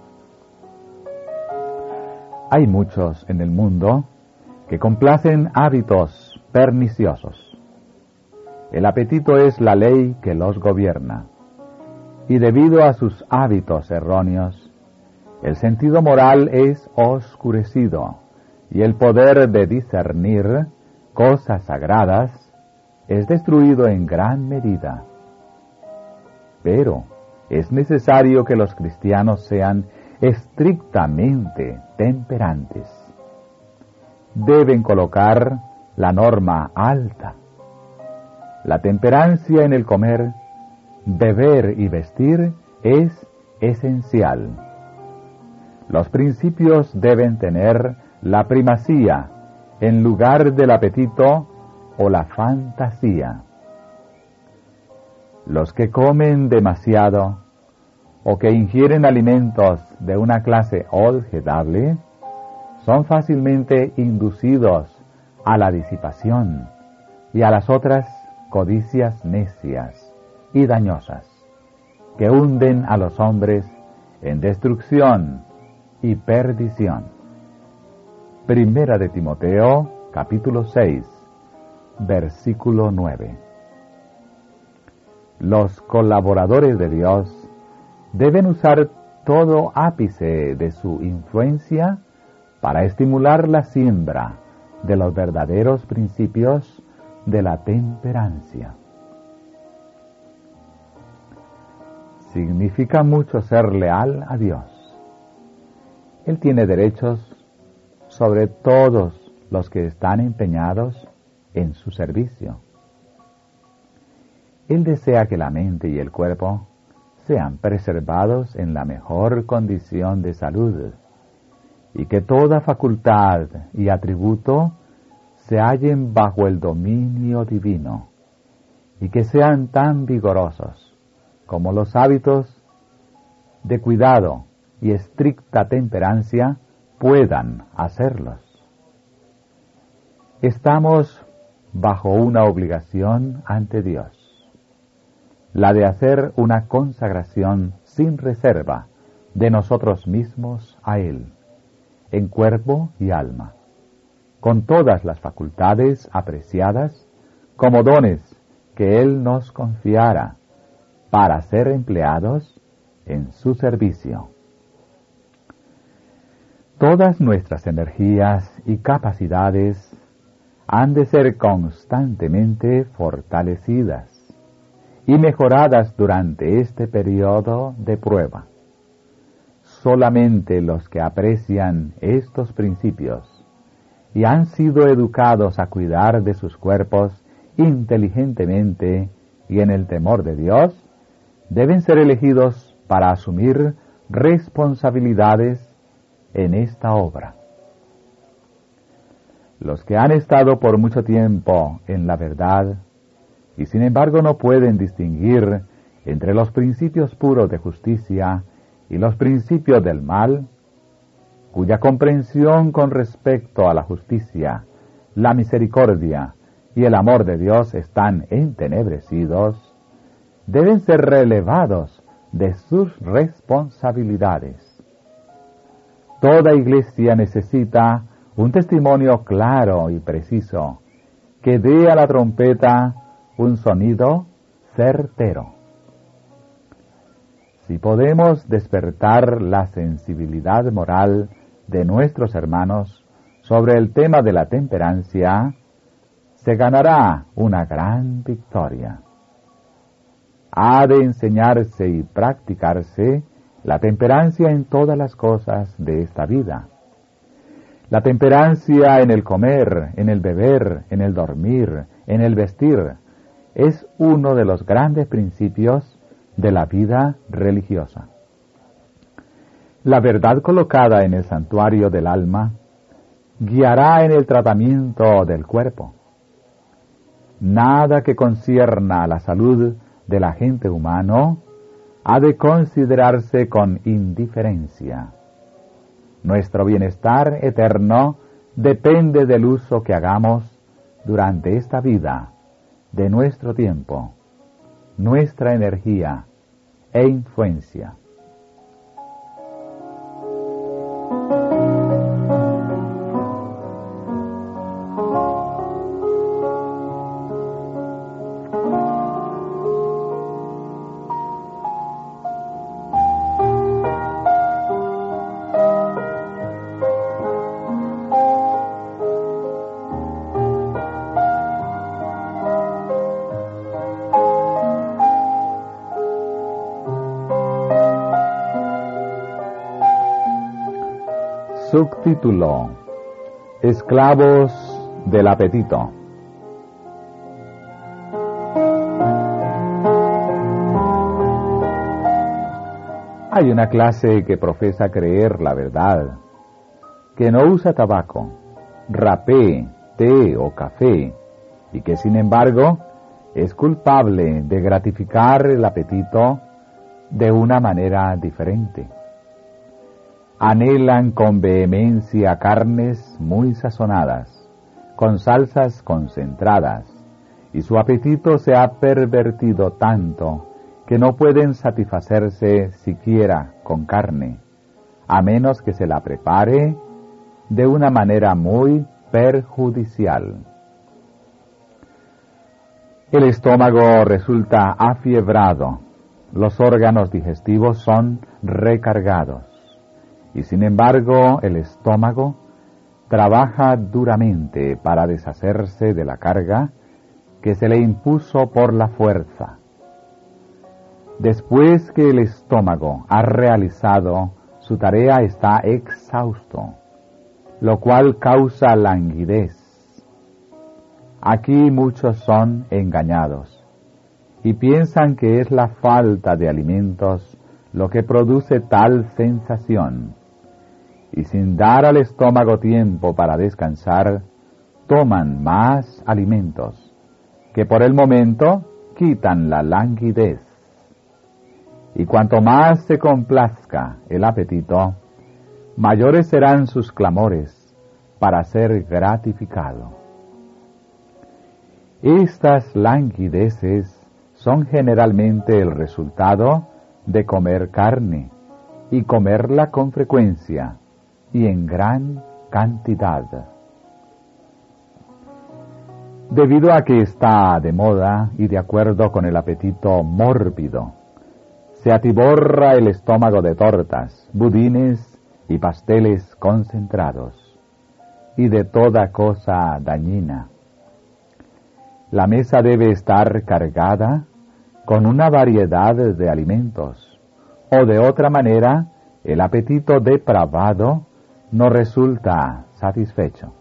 Hay muchos en el mundo que complacen hábitos perniciosos. El apetito es la ley que los gobierna, y debido a sus hábitos erróneos, el sentido moral es oscurecido, y el poder de discernir cosas sagradas es destruido en gran medida. Pero es necesario que los cristianos sean estrictamente temperantes. deben colocar la norma alta. La temperancia en el comer, beber y vestir es esencial. Los principios deben tener la primacía en lugar del apetito o la fantasía. Los que comen demasiado o que ingieren alimentos de una clase objetable son fácilmente inducidos a la disipación y a las otras codicias necias y dañosas que hunden a los hombres en destrucción y perdición. Primera de Timoteo, capítulo seis, versículo nueve. Los colaboradores de Dios deben usar todo ápice de su influencia para estimular la siembra de los verdaderos principios de la temperancia. Significa mucho ser leal a Dios. Él tiene derechos sobre todos los que están empeñados en su servicio. Él desea que la mente y el cuerpo sean preservados en la mejor condición de salud y que toda facultad y atributo se hallen bajo el dominio divino y que sean tan vigorosos como los hábitos de cuidado y estricta temperancia puedan hacerlos. Estamos bajo una obligación ante Dios, la de hacer una consagración sin reserva de nosotros mismos a Él, en cuerpo y alma, con todas las facultades apreciadas como dones que Él nos confiara para ser empleados en su servicio. Todas nuestras energías y capacidades han de ser constantemente fortalecidas y mejoradas durante este periodo de prueba. Solamente los que aprecian estos principios y han sido educados a cuidar de sus cuerpos inteligentemente y en el temor de Dios, deben ser elegidos para asumir responsabilidades en esta obra. Los que han estado por mucho tiempo en la verdad y sin embargo no pueden distinguir entre los principios puros de justicia y los principios del mal, cuya comprensión con respecto a la justicia, la misericordia y el amor de Dios están entenebrecidos, deben ser relevados de sus responsabilidades. Toda iglesia necesita un testimonio claro y preciso que dé a la trompeta un sonido certero. Si podemos despertar la sensibilidad moral de nuestros hermanos sobre el tema de la temperancia, se ganará una gran victoria. Ha de enseñarse y practicarse la temperancia en todas las cosas de esta vida. La temperancia en el comer, en el beber, en el dormir, en el vestir, es uno de los grandes principios de la vida religiosa. La verdad colocada en el santuario del alma guiará en el tratamiento del cuerpo. Nada que concierna a la salud del agente humano ha de considerarse con indiferencia. Nuestro bienestar eterno depende del uso que hagamos durante esta vida de nuestro tiempo, nuestra energía e influencia. Subtítulo: Esclavos del apetito. Hay una clase que profesa creer la verdad, que no usa tabaco, rapé, té o café, y que sin embargo es culpable de gratificar el apetito de una manera diferente. Anhelan con vehemencia carnes muy sazonadas, con salsas concentradas, y su apetito se ha pervertido tanto que no pueden satisfacerse siquiera con carne, a menos que se la prepare de una manera muy perjudicial. El estómago resulta afiebrado, los órganos digestivos son recargados, y sin embargo el estómago trabaja duramente para deshacerse de la carga que se le impuso por la fuerza. Después que el estómago ha realizado su tarea está exhausto, lo cual causa languidez. Aquí muchos son engañados y piensan que es la falta de alimentos lo que produce tal sensación, y sin dar al estómago tiempo para descansar, toman más alimentos que por el momento quitan la languidez. Y cuanto más se complazca el apetito, mayores serán sus clamores para ser gratificado. Estas languideces son generalmente el resultado de comer carne, y comerla con frecuencia y en gran cantidad. Debido a que está de moda y de acuerdo con el apetito mórbido, se atiborra el estómago de tortas, budines y pasteles concentrados, y de toda cosa dañina. La mesa debe estar cargada con una variedad de alimentos, o de otra manera el apetito depravado no resulta satisfecho.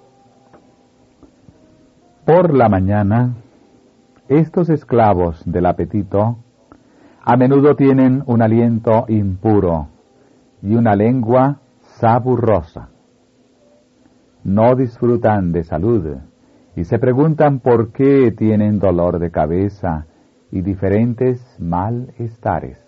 Por la mañana, estos esclavos del apetito a menudo tienen un aliento impuro y una lengua saburrosa. No disfrutan de salud y se preguntan por qué tienen dolor de cabeza y diferentes malestares.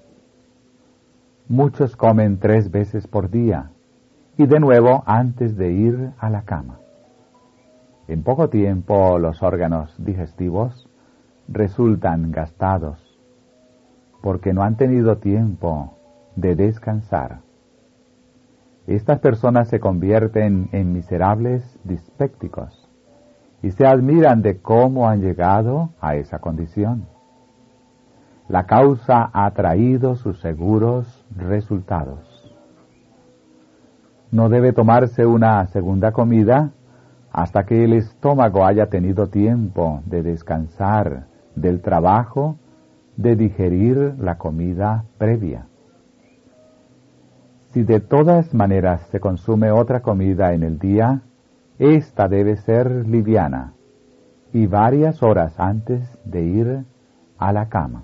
Muchos comen tres veces por día y de nuevo antes de ir a la cama. En poco tiempo los órganos digestivos resultan gastados porque no han tenido tiempo de descansar. Estas personas se convierten en miserables dispépticos y se admiran de cómo han llegado a esa condición. La causa ha traído sus seguros resultados. No debe tomarse una segunda comida hasta que el estómago haya tenido tiempo de descansar del trabajo de digerir la comida previa. Si de todas maneras se consume otra comida en el día, ésta debe ser liviana y varias horas antes de ir a la cama.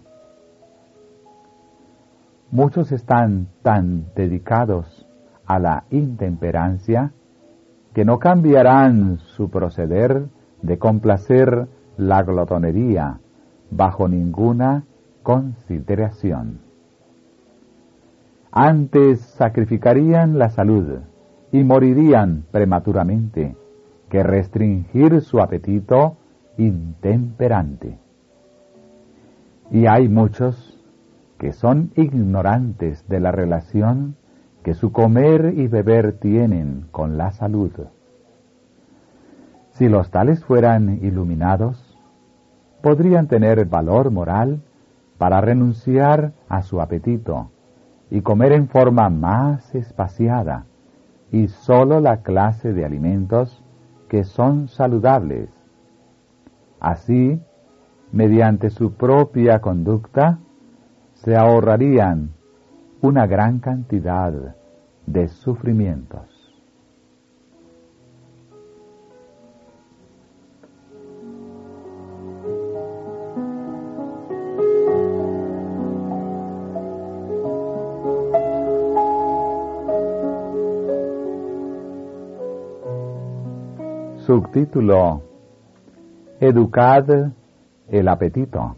Muchos están tan dedicados a la intemperancia que no cambiarán su proceder de complacer la glotonería bajo ninguna consideración. Antes sacrificarían la salud y morirían prematuramente que restringir su apetito intemperante. Y hay muchos que son ignorantes de la relación que su comer y beber tienen con la salud. Si los tales fueran iluminados, podrían tener valor moral para renunciar a su apetito y comer en forma más espaciada y sólo la clase de alimentos que son saludables. Así, mediante su propia conducta, se ahorrarían una gran cantidad de sufrimientos. Subtítulo: Educad el apetito.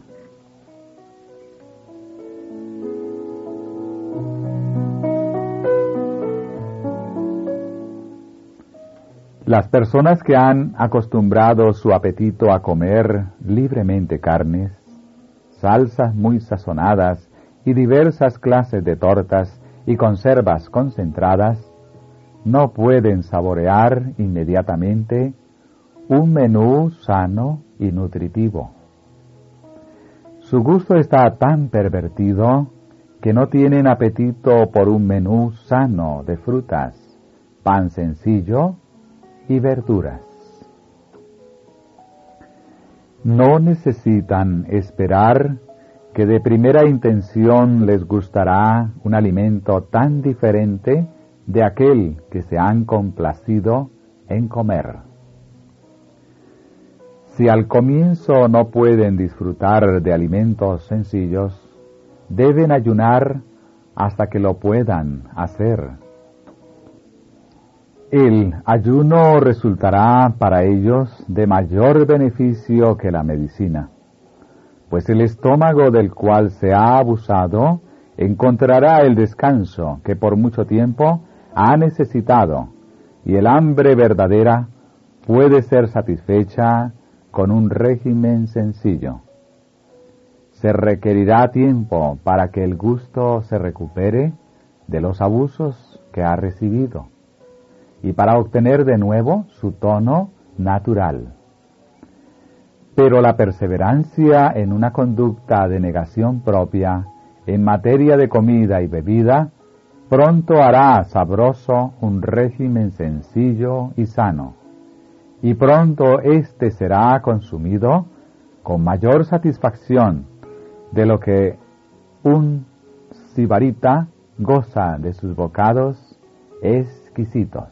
Las personas que han acostumbrado su apetito a comer libremente carnes, salsas muy sazonadas y diversas clases de tortas y conservas concentradas, no pueden saborear inmediatamente un menú sano y nutritivo. Su gusto está tan pervertido que no tienen apetito por un menú sano de frutas, pan sencillo y verduras. No necesitan esperar que de primera intención les gustará un alimento tan diferente de aquel que se han complacido en comer. Si al comienzo no pueden disfrutar de alimentos sencillos, deben ayunar hasta que lo puedan hacer. El ayuno resultará para ellos de mayor beneficio que la medicina, pues el estómago del cual se ha abusado encontrará el descanso que por mucho tiempo ha necesitado, y el hambre verdadera puede ser satisfecha con un régimen sencillo. Se requerirá tiempo para que el gusto se recupere de los abusos que ha recibido y para obtener de nuevo su tono natural. Pero la perseverancia en una conducta de negación propia en materia de comida y bebida pronto hará sabroso un régimen sencillo y sano, y pronto éste será consumido con mayor satisfacción de lo que un sibarita goza de sus bocados exquisitos.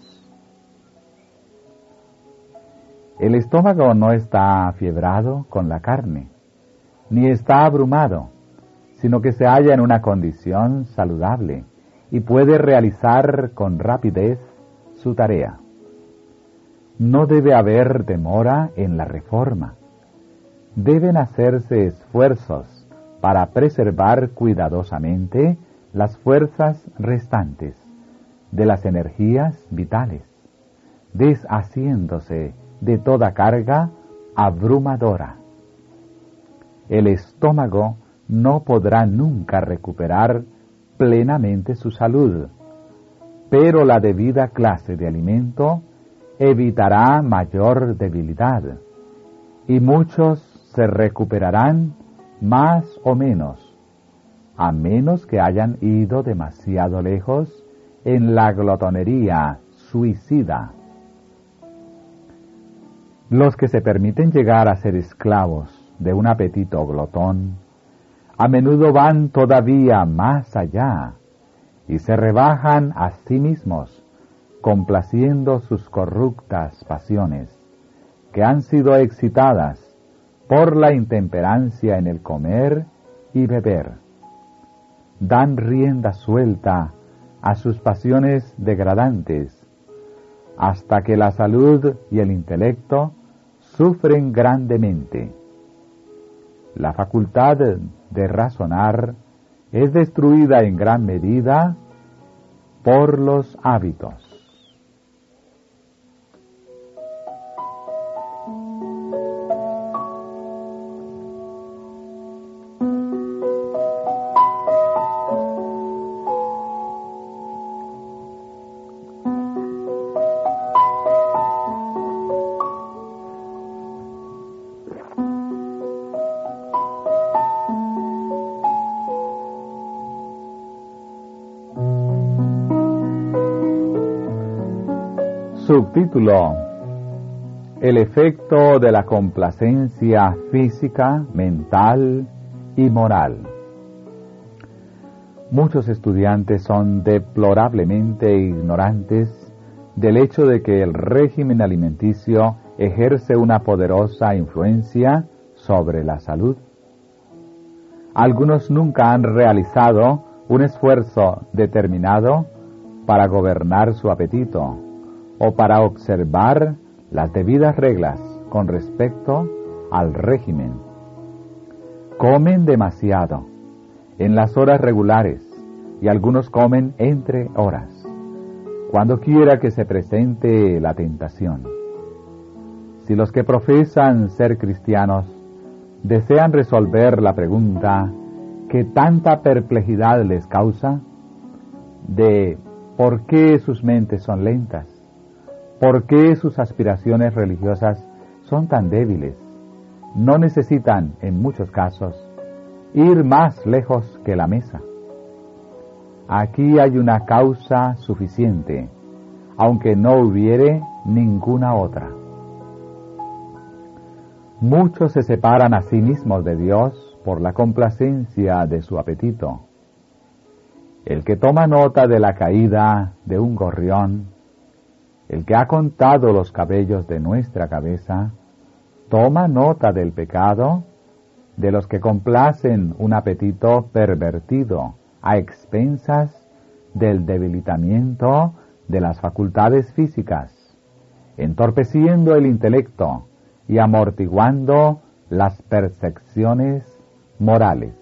El estómago no está afiebrado con la carne, ni está abrumado, sino que se halla en una condición saludable y puede realizar con rapidez su tarea. No debe haber demora en la reforma. Deben hacerse esfuerzos para preservar cuidadosamente las fuerzas restantes de las energías vitales, deshaciéndose de toda carga abrumadora. El estómago no podrá nunca recuperar plenamente su salud, pero la debida clase de alimento evitará mayor debilidad, y muchos se recuperarán más o menos, a menos que hayan ido demasiado lejos en la glotonería suicida. Los que se permiten llegar a ser esclavos de un apetito glotón, a menudo van todavía más allá y se rebajan a sí mismos, complaciendo sus corruptas pasiones, que han sido excitadas por la intemperancia en el comer y beber. Dan rienda suelta a sus pasiones degradantes, hasta que la salud y el intelecto sufren grandemente. La facultad de razonar es destruida en gran medida por los hábitos. Subtítulo: El efecto de la complacencia física, mental y moral. Muchos estudiantes son deplorablemente ignorantes del hecho de que el régimen alimenticio ejerce una poderosa influencia sobre la salud. Algunos nunca han realizado un esfuerzo determinado para gobernar su apetito o para observar las debidas reglas con respecto al régimen. Comen demasiado, en las horas regulares, y algunos comen entre horas, cuando quiera que se presente la tentación. Si los que profesan ser cristianos desean resolver la pregunta que tanta perplejidad les causa, de por qué sus mentes son lentas, por qué sus aspiraciones religiosas son tan débiles, no necesitan, en muchos casos, ir más lejos que la mesa. Aquí hay una causa suficiente, aunque no hubiere ninguna otra. Muchos se separan a sí mismos de Dios por la complacencia de su apetito. El que toma nota de la caída de un gorrión, el que ha contado los cabellos de nuestra cabeza, toma nota del pecado de los que complacen un apetito pervertido a expensas del debilitamiento de las facultades físicas, entorpeciendo el intelecto y amortiguando las percepciones morales.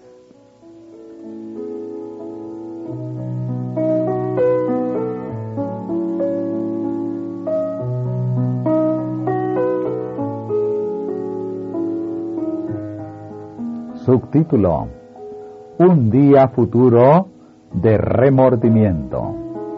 Subtítulo: Un día futuro de remordimiento.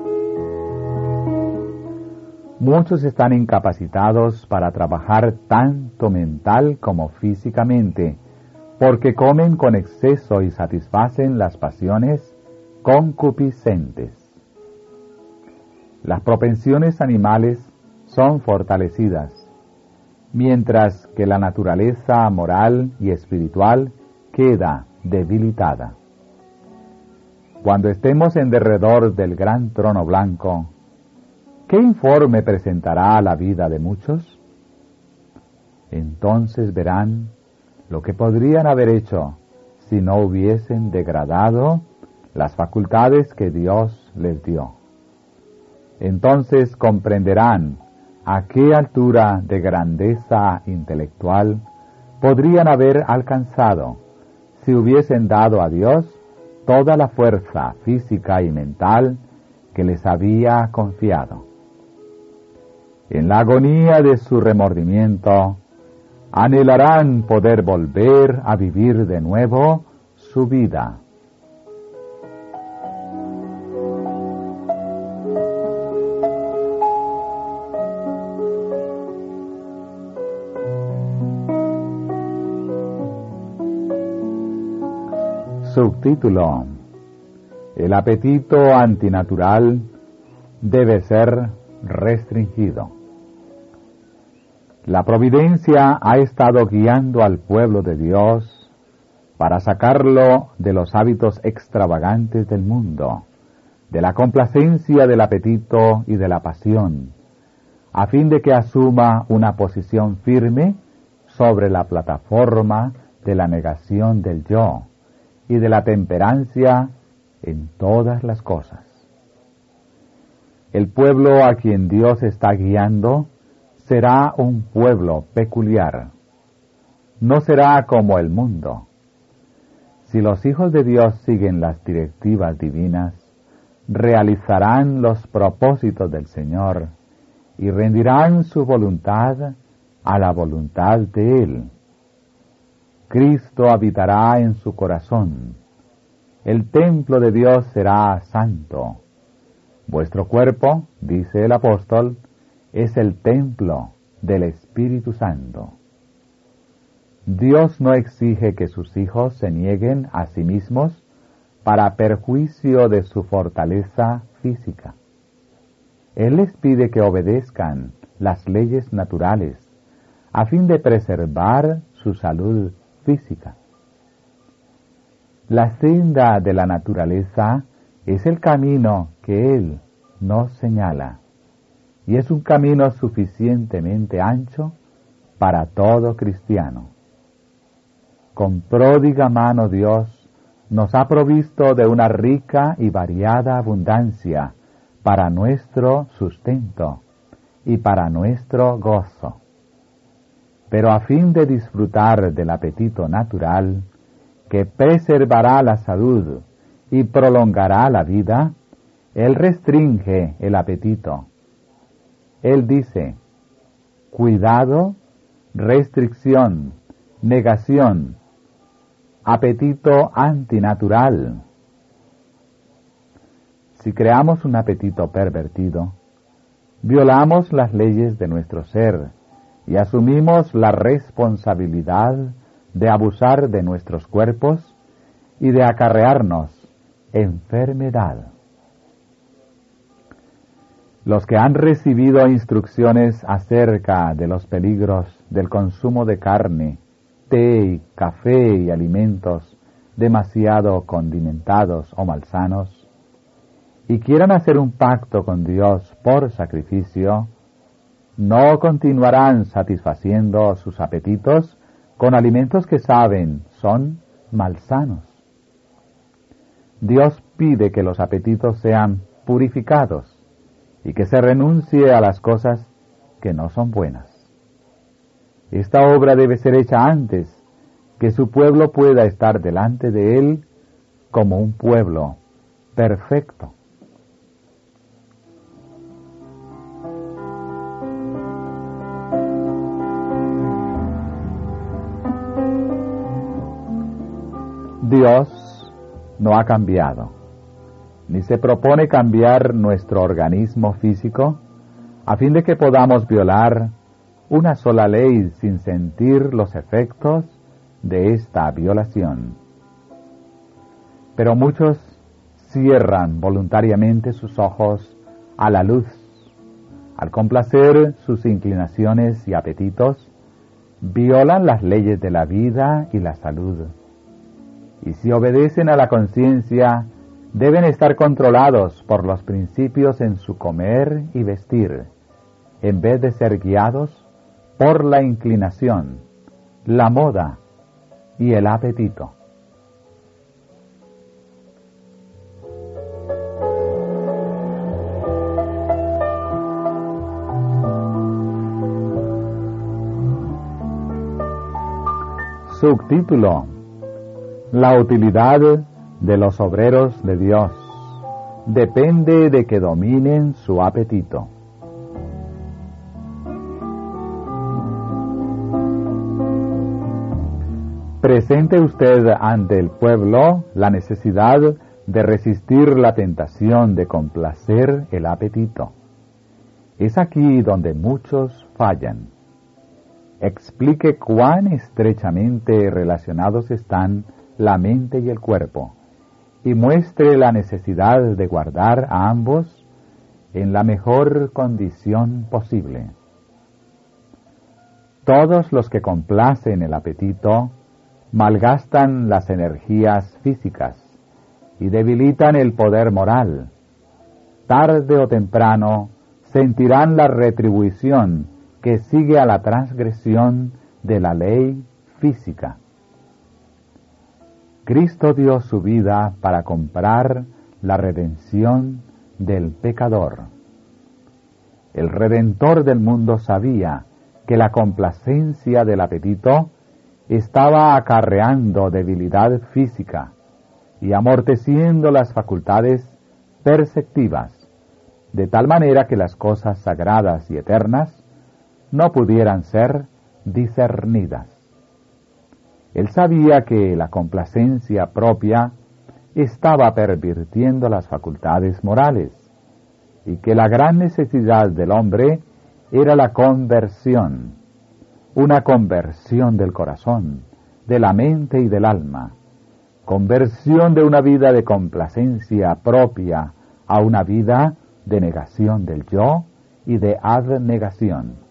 Muchos están incapacitados para trabajar tanto mental como físicamente, porque comen con exceso y satisfacen las pasiones concupiscentes. Las propensiones animales son fortalecidas, mientras que la naturaleza moral y espiritual queda debilitada. Cuando estemos en derredor del gran trono blanco, ¿qué informe presentará la vida de muchos? Entonces verán lo que podrían haber hecho si no hubiesen degradado las facultades que Dios les dio. Entonces comprenderán a qué altura de grandeza intelectual podrían haber alcanzado si hubiesen dado a Dios toda la fuerza física y mental que les había confiado. En la agonía de su remordimiento, anhelarán poder volver a vivir de nuevo su vida. Subtítulo: El apetito antinatural debe ser restringido. La providencia ha estado guiando al pueblo de Dios para sacarlo de los hábitos extravagantes del mundo, de la complacencia del apetito y de la pasión, a fin de que asuma una posición firme sobre la plataforma de la negación del yo y de la temperancia en todas las cosas. El pueblo a quien Dios está guiando será un pueblo peculiar. No será como el mundo. Si los hijos de Dios siguen las directivas divinas, realizarán los propósitos del Señor y rendirán su voluntad a la voluntad de Él. Cristo habitará en su corazón. El templo de Dios será santo. Vuestro cuerpo, dice el apóstol, es el templo del Espíritu Santo. Dios no exige que sus hijos se nieguen a sí mismos para perjuicio de su fortaleza física. Él les pide que obedezcan las leyes naturales a fin de preservar su salud física. La senda de la naturaleza es el camino que Él nos señala, y es un camino suficientemente ancho para todo cristiano. Con pródiga mano Dios nos ha provisto de una rica y variada abundancia para nuestro sustento y para nuestro gozo. Pero a fin de disfrutar del apetito natural, que preservará la salud y prolongará la vida, Él restringe el apetito. Él dice, cuidado, restricción, negación, apetito antinatural. Si creamos un apetito pervertido, violamos las leyes de nuestro ser y asumimos la responsabilidad de abusar de nuestros cuerpos y de acarrearnos enfermedad. Los que han recibido instrucciones acerca de los peligros del consumo de carne, té, café y alimentos demasiado condimentados o malsanos, y quieran hacer un pacto con Dios por sacrificio, no continuarán satisfaciendo sus apetitos con alimentos que saben son malsanos. Dios pide que los apetitos sean purificados y que se renuncie a las cosas que no son buenas. Esta obra debe ser hecha antes que su pueblo pueda estar delante de Él como un pueblo perfecto. Dios no ha cambiado, ni se propone cambiar nuestro organismo físico a fin de que podamos violar una sola ley sin sentir los efectos de esta violación. Pero muchos cierran voluntariamente sus ojos a la luz. Al complacer sus inclinaciones y apetitos, violan las leyes de la vida y la salud. Y si obedecen a la conciencia, deben estar controlados por los principios en su comer y vestir, en vez de ser guiados por la inclinación, la moda y el apetito. Subtítulo: La utilidad de los obreros de Dios depende de que dominen su apetito. Presente usted ante el pueblo la necesidad de resistir la tentación de complacer el apetito. Es aquí donde muchos fallan. Explique cuán estrechamente relacionados están la mente y el cuerpo, y muestre la necesidad de guardar a ambos en la mejor condición posible. Todos los que complacen el apetito malgastan las energías físicas y debilitan el poder moral. Tarde o temprano sentirán la retribución que sigue a la transgresión de la ley física. Cristo dio su vida para comprar la redención del pecador. El Redentor del mundo sabía que la complacencia del apetito estaba acarreando debilidad física y amorteciendo las facultades perceptivas, de tal manera que las cosas sagradas y eternas no pudieran ser discernidas. Él sabía que la complacencia propia estaba pervirtiendo las facultades morales y que la gran necesidad del hombre era la conversión, una conversión del corazón, de la mente y del alma, conversión de una vida de complacencia propia a una vida de negación del yo y de abnegación.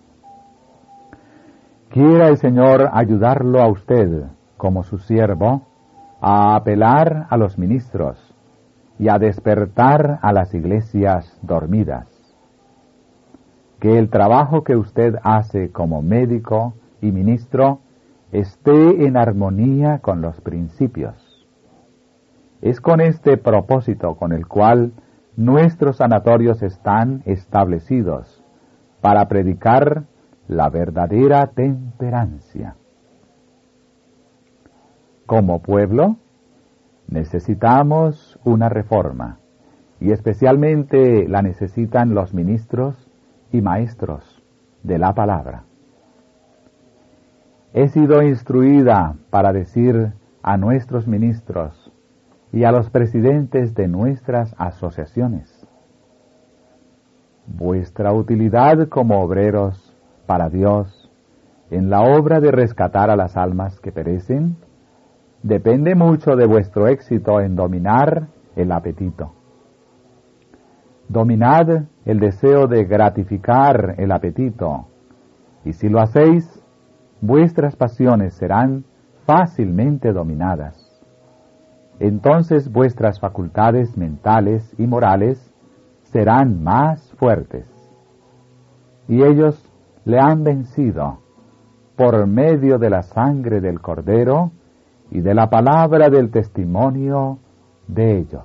Quiera el Señor ayudarlo a usted, como su siervo, a apelar a los ministros y a despertar a las iglesias dormidas. Que el trabajo que usted hace como médico y ministro esté en armonía con los principios. Es con este propósito con el cual nuestros sanatorios están establecidos, para predicar la verdadera temperancia. Como pueblo, necesitamos una reforma, y especialmente la necesitan los ministros y maestros de la palabra. He sido instruida para decir a nuestros ministros y a los presidentes de nuestras asociaciones: vuestra utilidad como obreros para Dios en la obra de rescatar a las almas que perecen depende mucho de vuestro éxito en dominar el apetito. Dominad el deseo de gratificar el apetito, y si lo hacéis, vuestras pasiones serán fácilmente dominadas. Entonces vuestras facultades mentales y morales serán más fuertes. Y ellos le han vencido por medio de la sangre del Cordero y de la palabra del testimonio de ellos.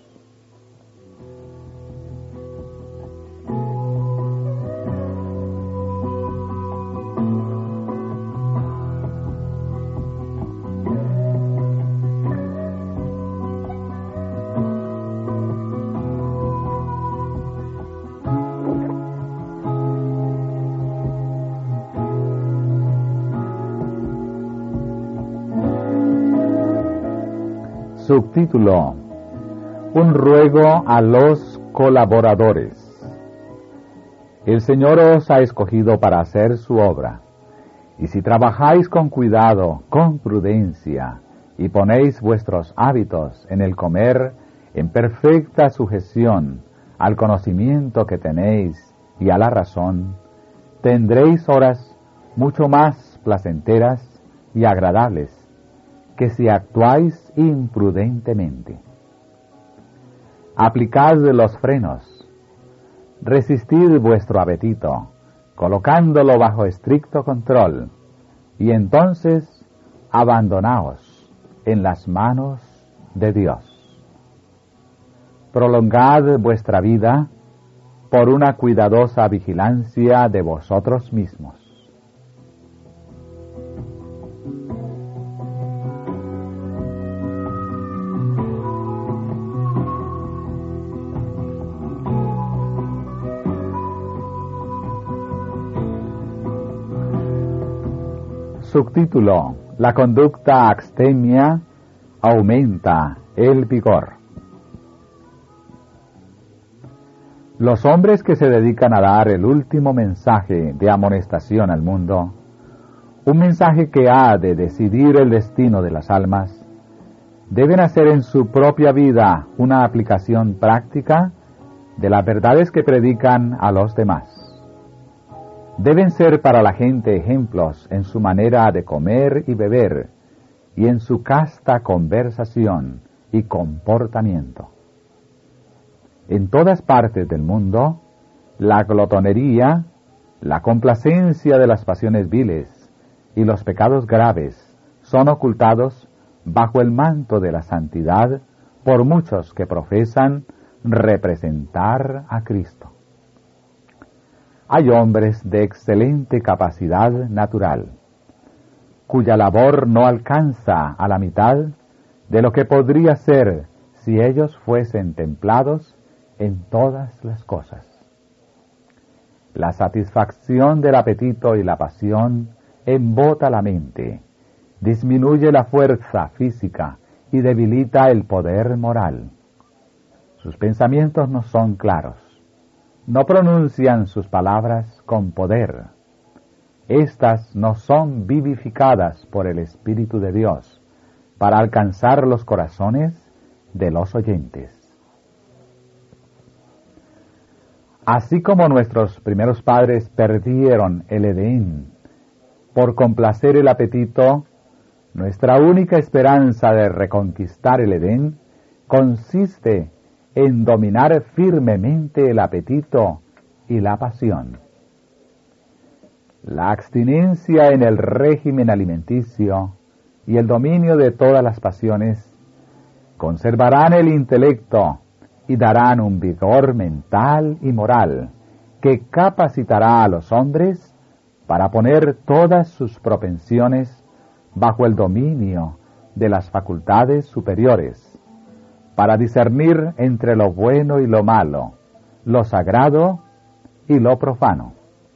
Subtítulo: Un ruego a los colaboradores. El Señor os ha escogido para hacer su obra, y si trabajáis con cuidado, con prudencia, y ponéis vuestros hábitos en el comer en perfecta sujeción al conocimiento que tenéis y a la razón, tendréis horas mucho más placenteras y agradables que si actuáis imprudentemente. Aplicad los frenos, resistid vuestro apetito, colocándolo bajo estricto control, y entonces abandonaos en las manos de Dios. Prolongad vuestra vida por una cuidadosa vigilancia de vosotros mismos. Subtítulo: La conducta abstemia aumenta el vigor. Los hombres que se dedican a dar el último mensaje de amonestación al mundo, un mensaje que ha de decidir el destino de las almas, deben hacer en su propia vida una aplicación práctica de las verdades que predican a los demás. Deben ser para la gente ejemplos en su manera de comer y beber, y en su casta conversación y comportamiento. En todas partes del mundo, la glotonería, la complacencia de las pasiones viles y los pecados graves son ocultados bajo el manto de la santidad por muchos que profesan representar a Cristo. Hay hombres de excelente capacidad natural, cuya labor no alcanza a la mitad de lo que podría ser si ellos fuesen templados en todas las cosas. La satisfacción del apetito y la pasión embota la mente, disminuye la fuerza física y debilita el poder moral. Sus pensamientos no son claros, no pronuncian sus palabras con poder. Estas no son vivificadas por el Espíritu de Dios para alcanzar los corazones de los oyentes. Así como nuestros primeros padres perdieron el Edén por complacer el apetito, nuestra única esperanza de reconquistar el Edén consiste en dominar firmemente el apetito y la pasión. La abstinencia en el régimen alimenticio y el dominio de todas las pasiones conservarán el intelecto y darán un vigor mental y moral que capacitará a los hombres para poner todas sus propensiones bajo el dominio de las facultades superiores, para discernir entre lo bueno y lo malo, lo sagrado y lo profano.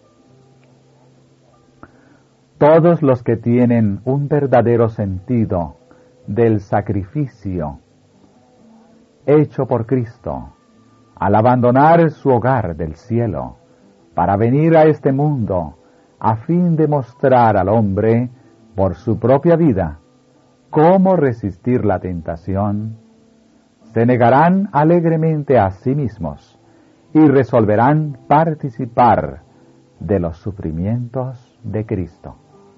Todos los que tienen un verdadero sentido del sacrificio hecho por Cristo, al abandonar su hogar del cielo, para venir a este mundo, a fin de mostrar al hombre, por su propia vida, cómo resistir la tentación, se negarán alegremente a sí mismos y resolverán participar de los sufrimientos de Cristo.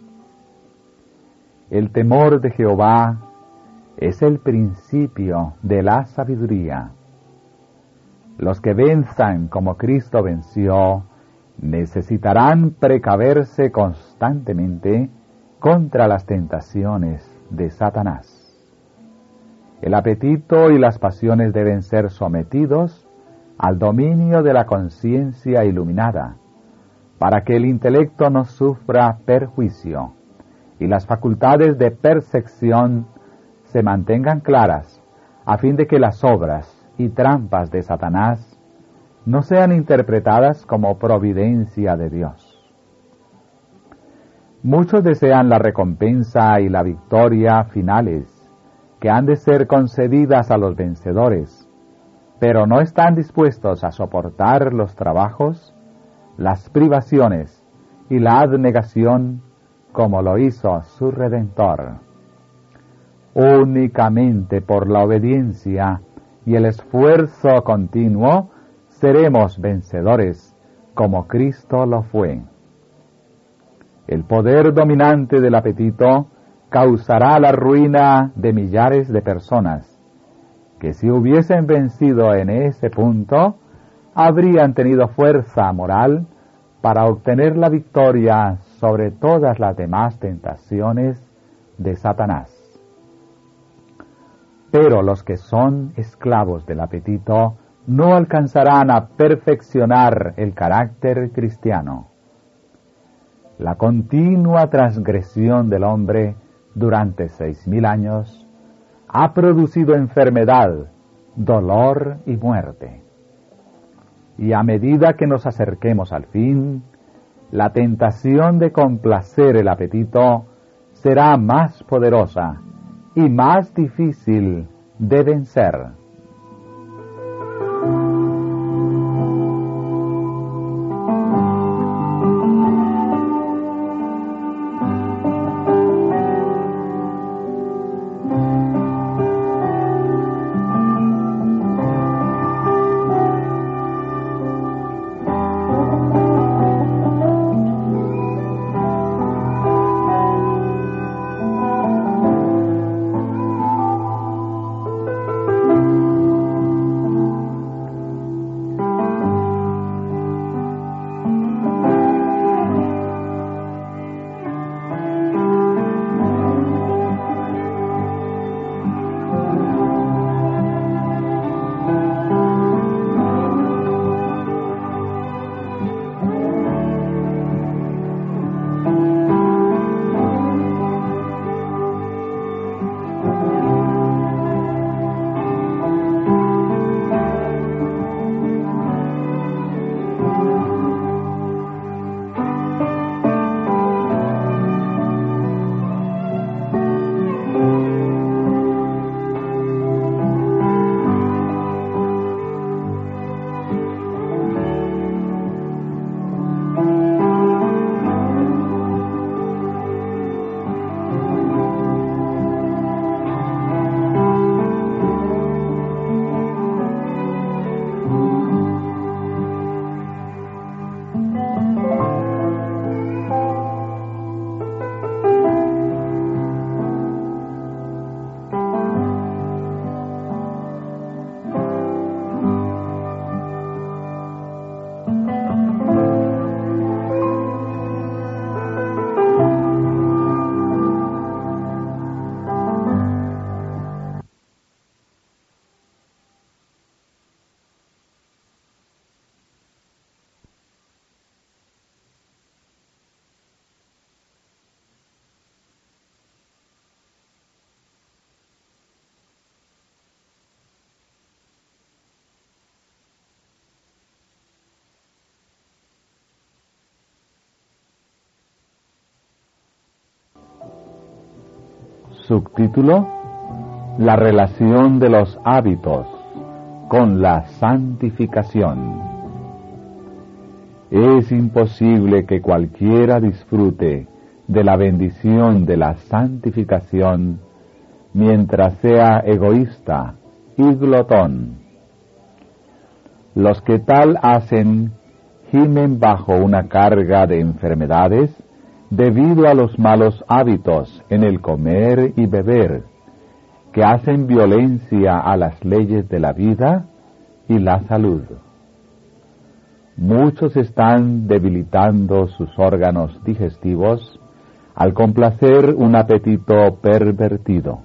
El temor de Jehová es el principio de la sabiduría. Los que venzan como Cristo venció, necesitarán precaverse constantemente contra las tentaciones de Satanás. El apetito y las pasiones deben ser sometidos al dominio de la conciencia iluminada, para que el intelecto no sufra perjuicio y las facultades de percepción se mantengan claras, a fin de que las obras y trampas de Satanás no sean interpretadas como providencia de Dios. Muchos desean la recompensa y la victoria finales que han de ser concedidas a los vencedores, pero no están dispuestos a soportar los trabajos, las privaciones y la abnegación como lo hizo su Redentor. Únicamente por la obediencia y el esfuerzo continuo seremos vencedores como Cristo lo fue. El poder dominante del apetito causará la ruina de millares de personas, que si hubiesen vencido en ese punto, habrían tenido fuerza moral para obtener la victoria sobre todas las demás tentaciones de Satanás. Pero los que son esclavos del apetito no alcanzarán a perfeccionar el carácter cristiano. La continua transgresión del hombre durante seis mil años ha producido enfermedad, dolor y muerte. Y a medida que nos acerquemos al fin, la tentación de complacer el apetito será más poderosa y más difícil de vencer. Subtítulo: La relación de los hábitos con la santificación. Es imposible que cualquiera disfrute de la bendición de la santificación mientras sea egoísta y glotón. Los que tal hacen gimen bajo una carga de enfermedades debido a los malos hábitos en el comer y beber, que hacen violencia a las leyes de la vida y la salud. Muchos están debilitando sus órganos digestivos al complacer un apetito pervertido.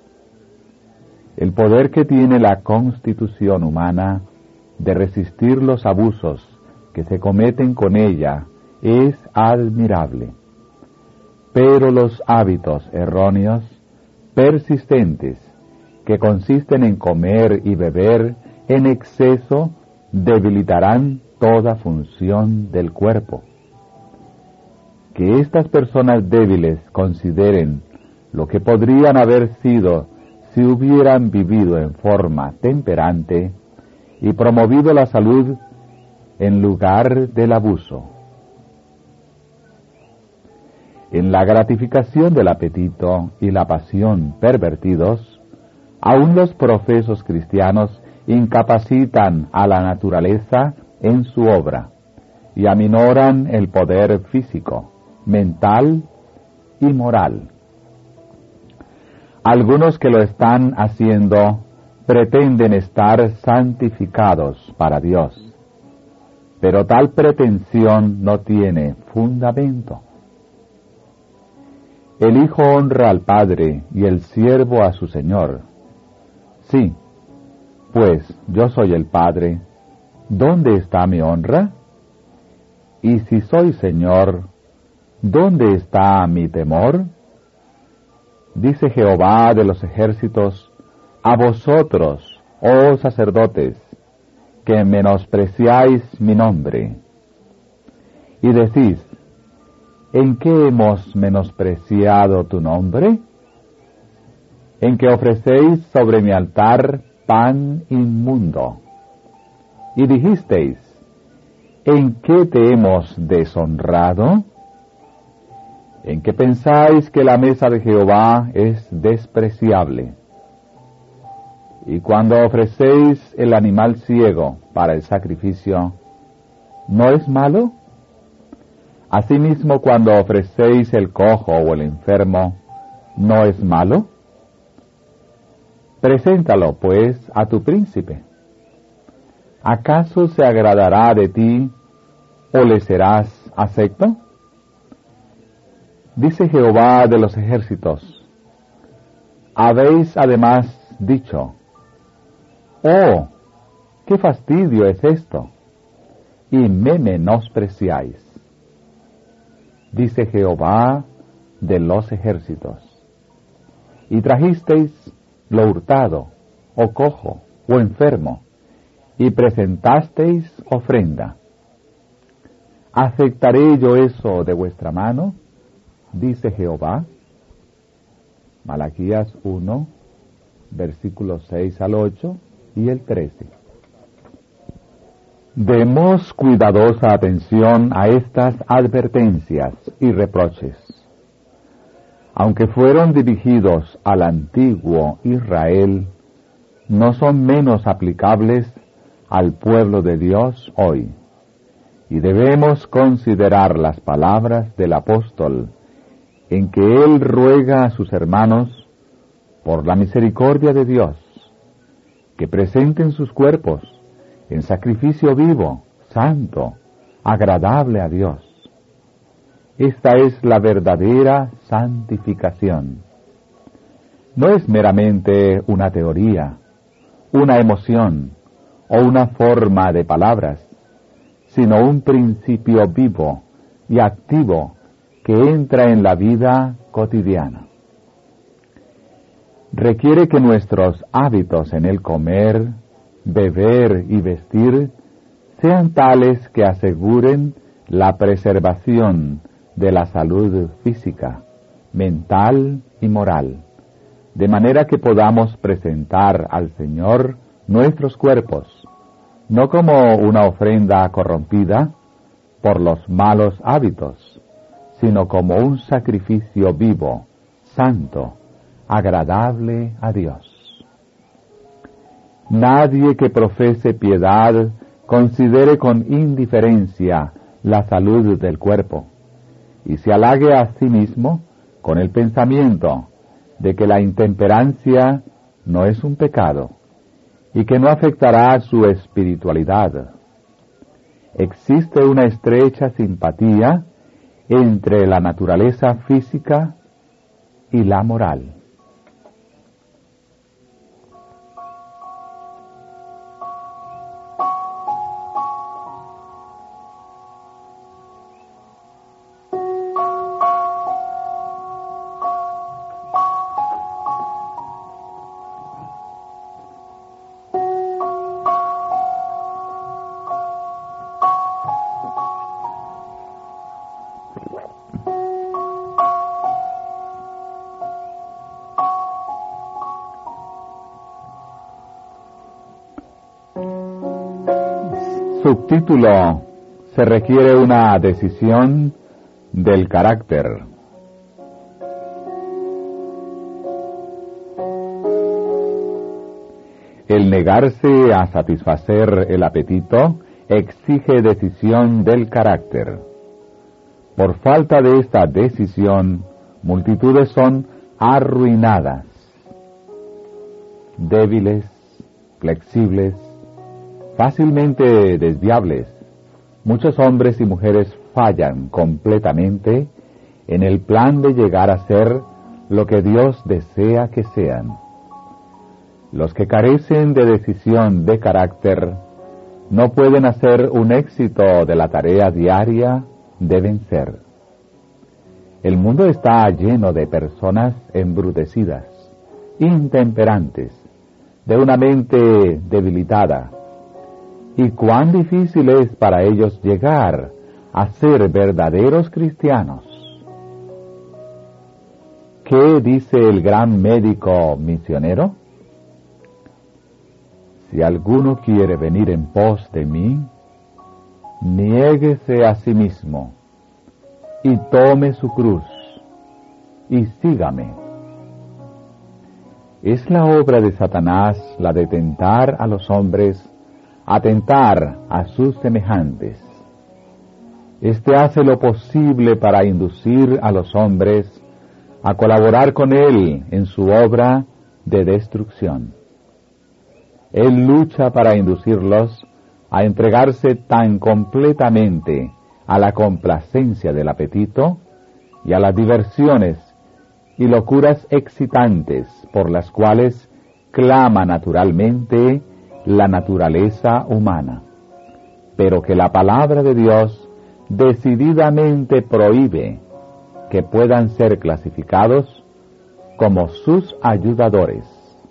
El poder que tiene la constitución humana de resistir los abusos que se cometen con ella es admirable. Pero los hábitos erróneos, persistentes, que consisten en comer y beber en exceso, debilitarán toda función del cuerpo. Que estas personas débiles consideren lo que podrían haber sido si hubieran vivido en forma temperante y promovido la salud en lugar del abuso. En la gratificación del apetito y la pasión pervertidos, aún los profesos cristianos incapacitan a la naturaleza en su obra y aminoran el poder físico, mental y moral. Algunos que lo están haciendo pretenden estar santificados para Dios, pero tal pretensión no tiene fundamento. El hijo honra al padre y el siervo a su señor. Sí, pues yo soy el padre, ¿dónde está mi honra? Y si soy señor, ¿dónde está mi temor? Dice Jehová de los ejércitos: a vosotros, oh sacerdotes, que menospreciáis mi nombre. Y decís: ¿en qué hemos menospreciado tu nombre? En que ofrecéis sobre mi altar pan inmundo. Y dijisteis: ¿en qué te hemos deshonrado? En que pensáis que la mesa de Jehová es despreciable. Y cuando ofrecéis el animal ciego para el sacrificio, ¿no es malo? Asimismo, cuando ofrecéis el cojo o el enfermo, ¿no es malo? Preséntalo, pues, a tu príncipe. ¿Acaso se agradará de ti o le serás acepto? Dice Jehová de los ejércitos: habéis además dicho: oh, qué fastidio es esto, y me menospreciáis. Dice Jehová de los ejércitos: y trajisteis lo hurtado, o cojo, o enfermo, y presentasteis ofrenda. ¿Aceptaré yo eso de vuestra mano? Dice Jehová. Malaquías uno, versículos seis al ocho y el trece. Demos cuidadosa atención a estas advertencias y reproches. Aunque fueron dirigidos al antiguo Israel, no son menos aplicables al pueblo de Dios hoy, y debemos considerar las palabras del apóstol en que él ruega a sus hermanos, por la misericordia de Dios, que presenten sus cuerpos en sacrificio vivo, santo, agradable a Dios. Esta es la verdadera santificación. No es meramente una teoría, una emoción o una forma de palabras, sino un principio vivo y activo que entra en la vida cotidiana. Requiere que nuestros hábitos en el comer, beber y vestir sean tales que aseguren la preservación de la salud física, mental y moral, de manera que podamos presentar al Señor nuestros cuerpos, no como una ofrenda corrompida por los malos hábitos, sino como un sacrificio vivo, santo, agradable a Dios. Nadie que profese piedad considere con indiferencia la salud del cuerpo, y se halague a sí mismo con el pensamiento de que la intemperancia no es un pecado, y que no afectará su espiritualidad. Existe una estrecha simpatía entre la naturaleza física y la moral. Subtítulo: se requiere una decisión del carácter. El negarse a satisfacer el apetito exige decisión del carácter. Por falta de esta decisión, multitudes son arruinadas, débiles, flexibles, fácilmente desviables. Muchos hombres y mujeres fallan completamente en el plan de llegar a ser lo que Dios desea que sean. Los que carecen de decisión de carácter no pueden hacer un éxito de la tarea diaria de vencer. El mundo está lleno de personas embrutecidas, intemperantes, de una mente debilitada. Y cuán difícil es para ellos llegar a ser verdaderos cristianos. ¿Qué dice el gran médico misionero? Si alguno quiere venir en pos de mí, niéguese a sí mismo y tome su cruz y sígame. Es la obra de Satanás la de tentar a los hombres a tentar a sus semejantes. Este hace lo posible para inducir a los hombres a colaborar con él en su obra de destrucción. Él lucha para inducirlos a entregarse tan completamente a la complacencia del apetito y a las diversiones y locuras excitantes por las cuales clama naturalmente la naturaleza humana, pero que la palabra de Dios decididamente prohíbe que puedan ser clasificados como sus ayudadores.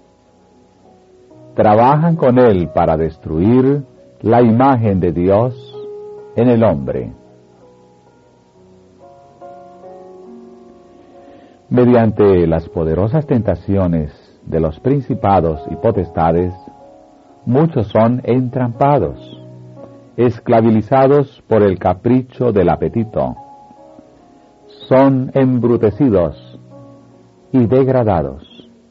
Trabajan con él para destruir la imagen de Dios en el hombre. Mediante las poderosas tentaciones de los principados y potestades, muchos son entrampados, esclavizados por el capricho del apetito. Son embrutecidos y degradados.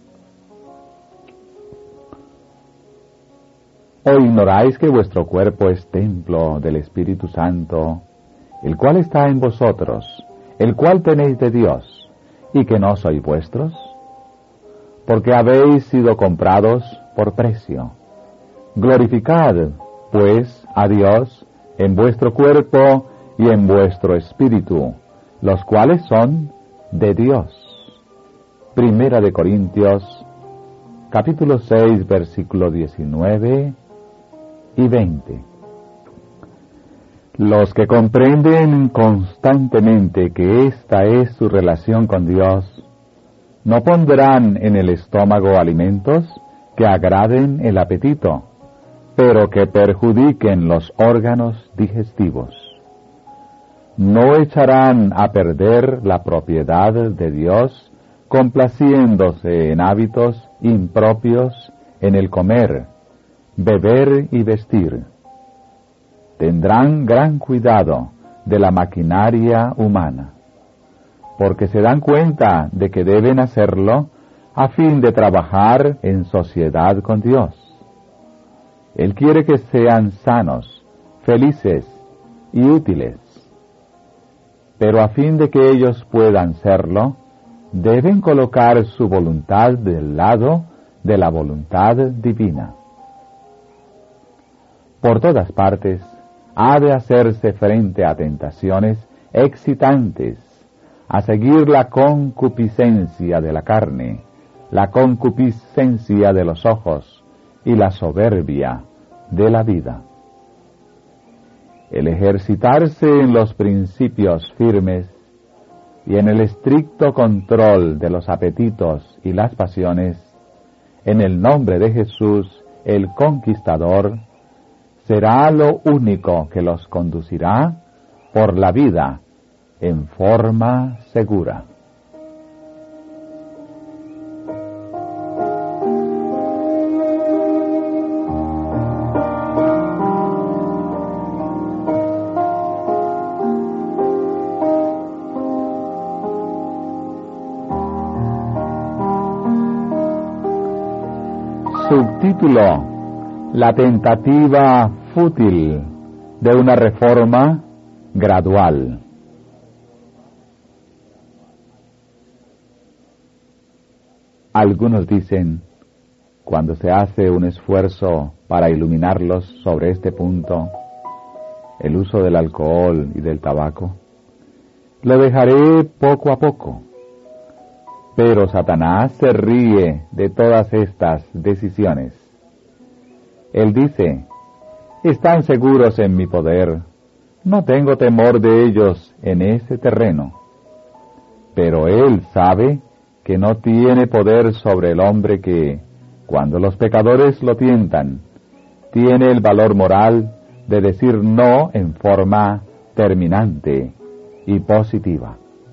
¿O ignoráis que vuestro cuerpo es templo del Espíritu Santo, el cual está en vosotros, el cual tenéis de Dios, y que no sois vuestros? Porque habéis sido comprados por precio. Glorificad, pues, a Dios en vuestro cuerpo y en vuestro espíritu, los cuales son de Dios. Primera de Corintios, capítulo seis, versículo diecinueve y veinte. Los que comprenden constantemente que esta es su relación con Dios, no pondrán en el estómago alimentos que agraden el apetito, pero que perjudiquen los órganos digestivos. No echarán a perder la propiedad de Dios complaciéndose en hábitos impropios en el comer, beber y vestir. Tendrán gran cuidado de la maquinaria humana, porque se dan cuenta de que deben hacerlo a fin de trabajar en sociedad con Dios. Él quiere que sean sanos, felices y útiles, pero a fin de que ellos puedan serlo, deben colocar su voluntad del lado de la voluntad divina. Por todas partes ha de hacerse frente a tentaciones excitantes, a seguir la concupiscencia de la carne, la concupiscencia de los ojos y la soberbia de la vida. El ejercitarse en los principios firmes y en el estricto control de los apetitos y las pasiones, en el nombre de Jesús, el Conquistador, será lo único que los conducirá por la vida en forma segura. Subtítulo: La tentativa fútil de una reforma gradual. Algunos dicen, cuando se hace un esfuerzo para iluminarlos sobre este punto, el uso del alcohol y del tabaco, lo dejaré poco a poco. Pero Satanás se ríe de todas estas decisiones. Él dice, están seguros en mi poder, no tengo temor de ellos en ese terreno. Pero él sabe que no tiene poder sobre el hombre que, cuando los pecadores lo tientan, tiene el valor moral de decir no en forma terminante y positiva.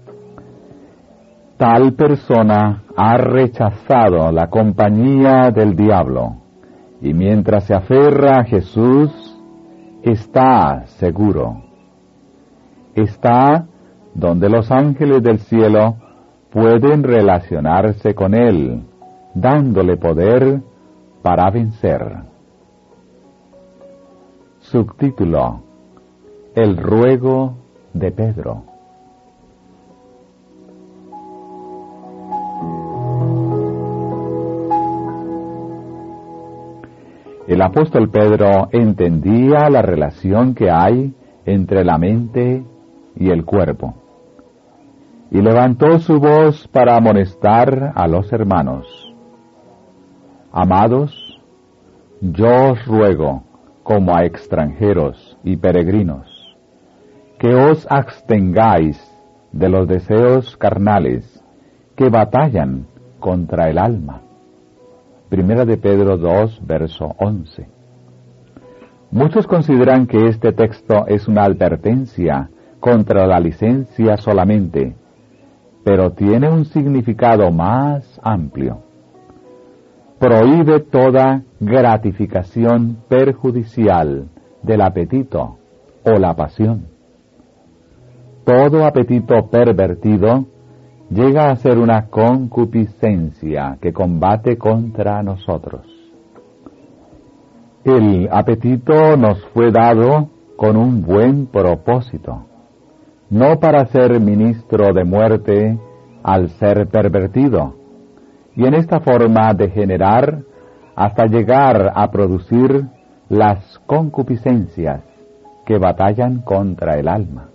Tal persona ha rechazado la compañía del diablo, y mientras se aferra a Jesús, está seguro. Está donde los ángeles del cielo pueden relacionarse con él, dándole poder para vencer. Subtítulo: El ruego de Pedro. El apóstol Pedro entendía la relación que hay entre la mente y el cuerpo, y levantó su voz para amonestar a los hermanos. Amados, yo os ruego, como a extranjeros y peregrinos, que os abstengáis de los deseos carnales que batallan contra el alma. Primera de Pedro dos, verso once. Muchos consideran que este texto es una advertencia contra la licencia solamente, pero tiene un significado más amplio. Prohíbe toda gratificación perjudicial del apetito o la pasión. Todo apetito pervertido llega a ser una concupiscencia que combate contra nosotros. El apetito nos fue dado con un buen propósito, no para ser ministro de muerte al ser pervertido, y en esta forma degenerar hasta llegar a producir las concupiscencias que batallan contra el alma.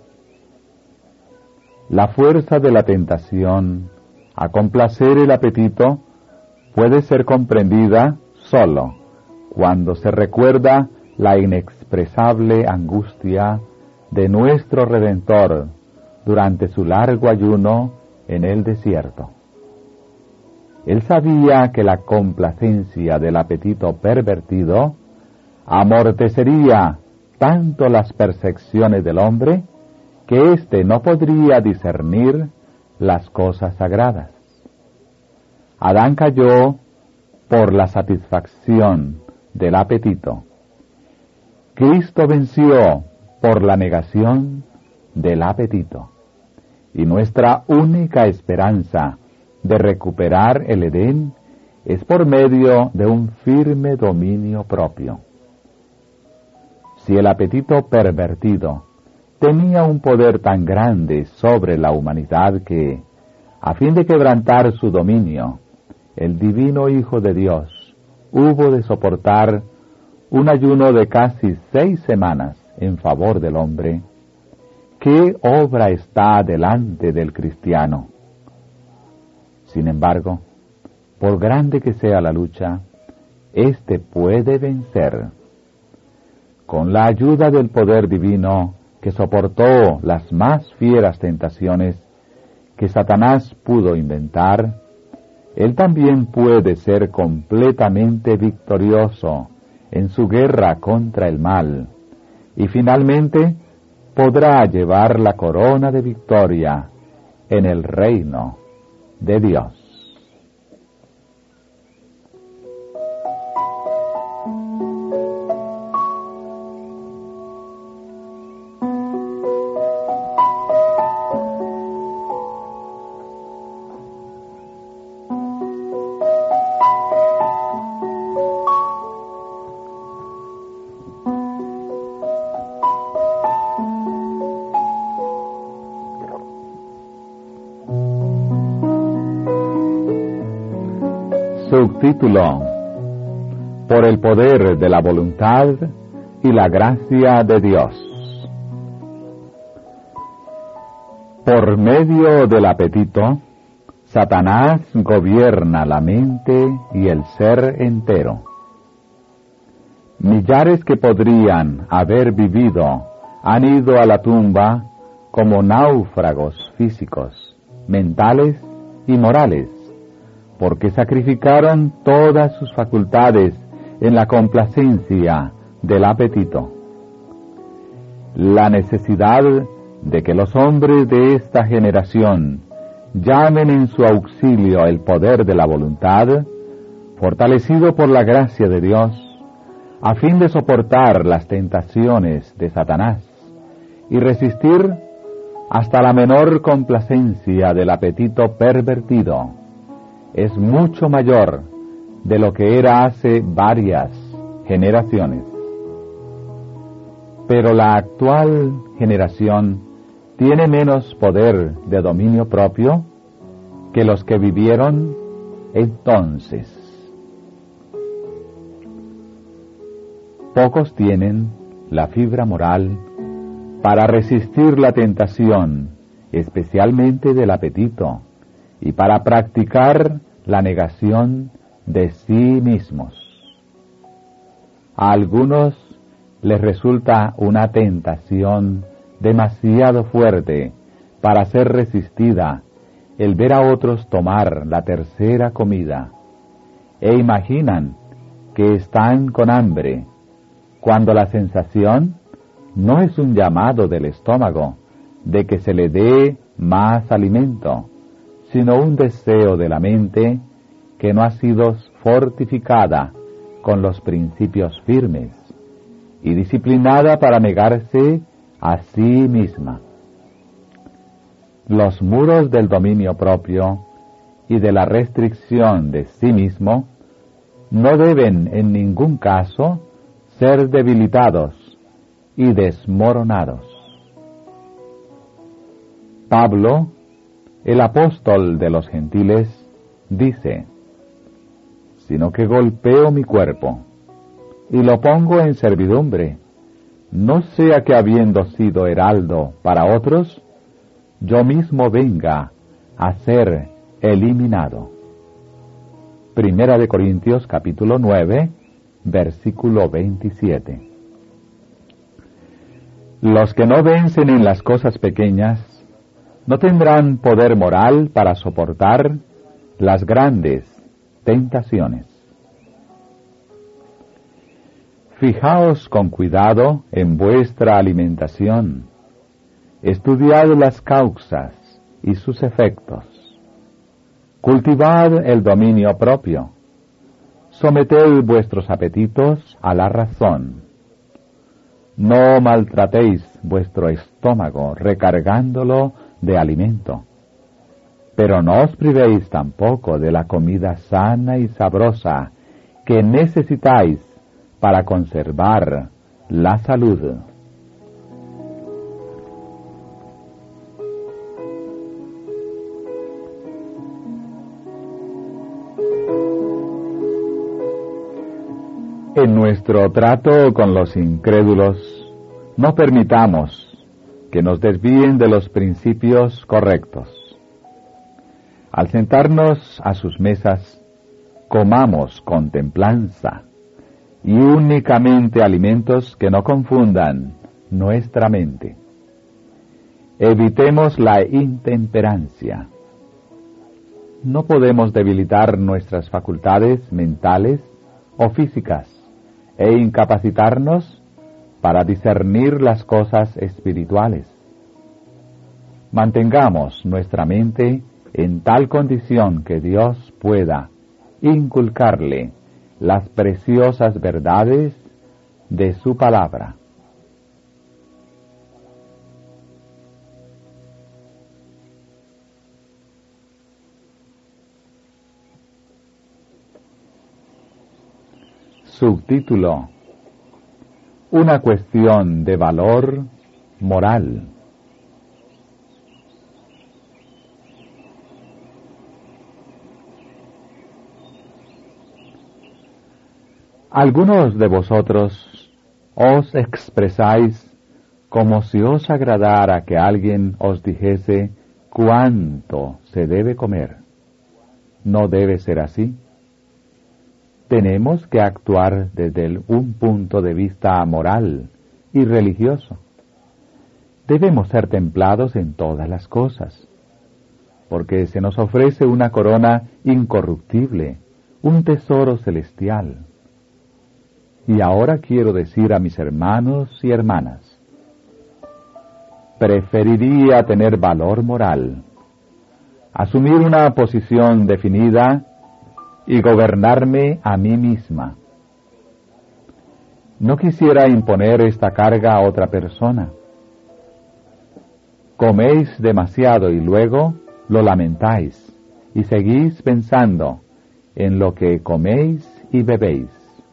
La fuerza de la tentación a complacer el apetito puede ser comprendida solo cuando se recuerda la inexpresable angustia de nuestro Redentor durante su largo ayuno en el desierto. Él sabía que la complacencia del apetito pervertido amortecería tanto las percepciones del hombre que éste no podría discernir las cosas sagradas. Adán cayó por la satisfacción del apetito. Cristo venció por la negación del apetito. Y nuestra única esperanza de recuperar el Edén es por medio de un firme dominio propio. Si el apetito pervertido tenía un poder tan grande sobre la humanidad que, a fin de quebrantar su dominio, el divino Hijo de Dios hubo de soportar un ayuno de casi seis semanas en favor del hombre, ¿qué obra está delante del cristiano? Sin embargo, por grande que sea la lucha, éste puede vencer. Con la ayuda del poder divino que soportó las más fieras tentaciones que Satanás pudo inventar, él también puede ser completamente victorioso en su guerra contra el mal, y finalmente podrá llevar la corona de victoria en el reino de Dios. Subtítulo: Por el poder de la voluntad y la gracia de Dios. Por medio del apetito, Satanás gobierna la mente y el ser entero. Millares que podrían haber vivido han ido a la tumba como náufragos físicos, mentales y morales, porque sacrificaron todas sus facultades en la complacencia del apetito. La necesidad de que los hombres de esta generación llamen en su auxilio el poder de la voluntad, fortalecido por la gracia de Dios, a fin de soportar las tentaciones de Satanás y resistir hasta la menor complacencia del apetito pervertido, es mucho mayor de lo que era hace varias generaciones. Pero la actual generación tiene menos poder de dominio propio que los que vivieron entonces. Pocos tienen la fibra moral para resistir la tentación, especialmente del apetito, y para practicar la negación de sí mismos. A algunos les resulta una tentación demasiado fuerte para ser resistida el ver a otros tomar la tercera comida, e imaginan que están con hambre, cuando la sensación no es un llamado del estómago de que se le dé más alimento, sino un deseo de la mente que no ha sido fortificada con los principios firmes y disciplinada para negarse a sí misma. Los muros del dominio propio y de la restricción de sí mismo no deben en ningún caso ser debilitados y desmoronados. Pablo, el apóstol de los gentiles, dice: sino que golpeo mi cuerpo y lo pongo en servidumbre, no sea que habiendo sido heraldo para otros, yo mismo venga a ser eliminado. Primera de Corintios capítulo nueve, versículo veintisiete. Los que no vencen en las cosas pequeñas no tendrán poder moral para soportar las grandes tentaciones. Fijaos con cuidado en vuestra alimentación, estudiad las causas y sus efectos. Cultivad el dominio propio. Someted vuestros apetitos a la razón. No maltratéis vuestro estómago recargándolo de alimento, pero no os privéis tampoco de la comida sana y sabrosa que necesitáis para conservar la salud. En nuestro trato con los incrédulos, no permitamos que nos desvíen de los principios correctos. Al sentarnos a sus mesas, comamos con templanza y únicamente alimentos que no confundan nuestra mente. Evitemos la intemperancia. No podemos debilitar nuestras facultades mentales o físicas e incapacitarnos para discernir las cosas espirituales. Mantengamos nuestra mente en tal condición que Dios pueda inculcarle las preciosas verdades de su palabra. Subtítulo: Una cuestión de valor moral. Algunos de vosotros os expresáis como si os agradara que alguien os dijese cuánto se debe comer. No debe ser así. Tenemos que actuar desde el, un punto de vista moral y religioso. Debemos ser templados en todas las cosas, porque se nos ofrece una corona incorruptible, un tesoro celestial. Y ahora quiero decir a mis hermanos y hermanas, preferiría tener valor moral, asumir una posición definida y gobernarme a mí misma. No quisiera imponer esta carga a otra persona. Coméis demasiado y luego lo lamentáis, y seguís pensando en lo que coméis y bebéis.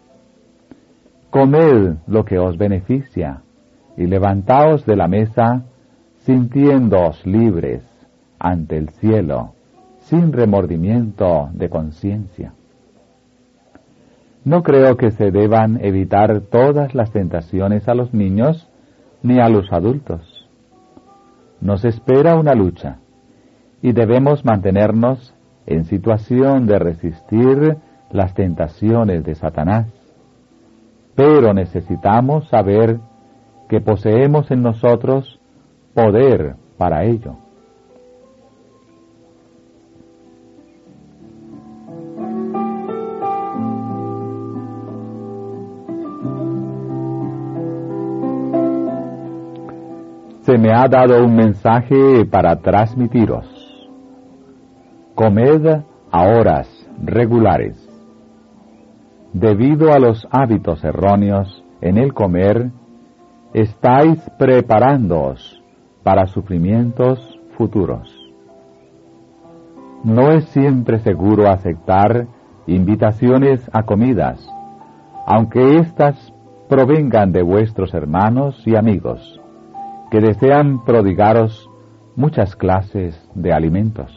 Comed lo que os beneficia, y levantaos de la mesa sintiéndoos libres ante el cielo, sin remordimiento de conciencia. No creo que se deban evitar todas las tentaciones a los niños ni a los adultos. Nos espera una lucha y debemos mantenernos en situación de resistir las tentaciones de Satanás. Pero necesitamos saber que poseemos en nosotros poder para ello. Se me ha dado un mensaje para transmitiros. Comed a horas regulares. Debido a los hábitos erróneos en el comer, estáis preparándoos para sufrimientos futuros. No es siempre seguro aceptar invitaciones a comidas, aunque éstas provengan de vuestros hermanos y amigos, que desean prodigaros muchas clases de alimentos.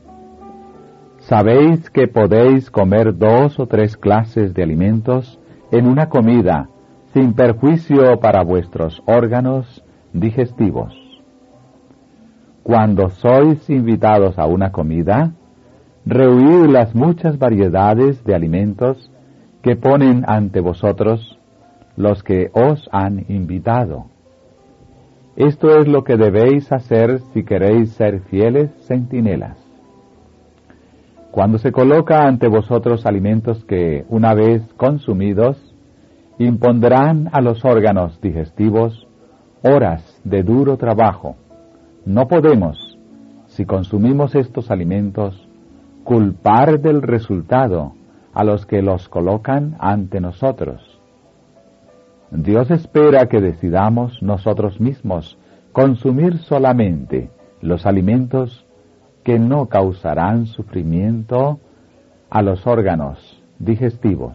Sabéis que podéis comer dos o tres clases de alimentos en una comida sin perjuicio para vuestros órganos digestivos. Cuando sois invitados a una comida, rehuid las muchas variedades de alimentos que ponen ante vosotros los que os han invitado. Esto es lo que debéis hacer si queréis ser fieles centinelas. Cuando se coloca ante vosotros alimentos que, una vez consumidos, impondrán a los órganos digestivos horas de duro trabajo, no podemos, si consumimos estos alimentos, culpar del resultado a los que los colocan ante nosotros. Dios espera que decidamos nosotros mismos consumir solamente los alimentos que no causarán sufrimiento a los órganos digestivos.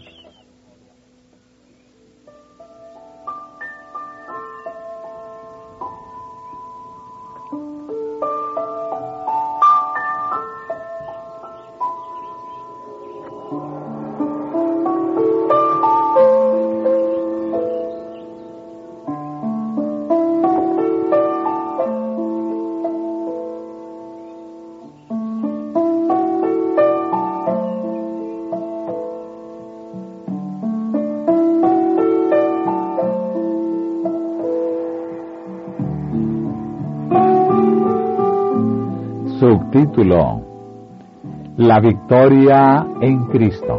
Subtítulo: La victoria en Cristo.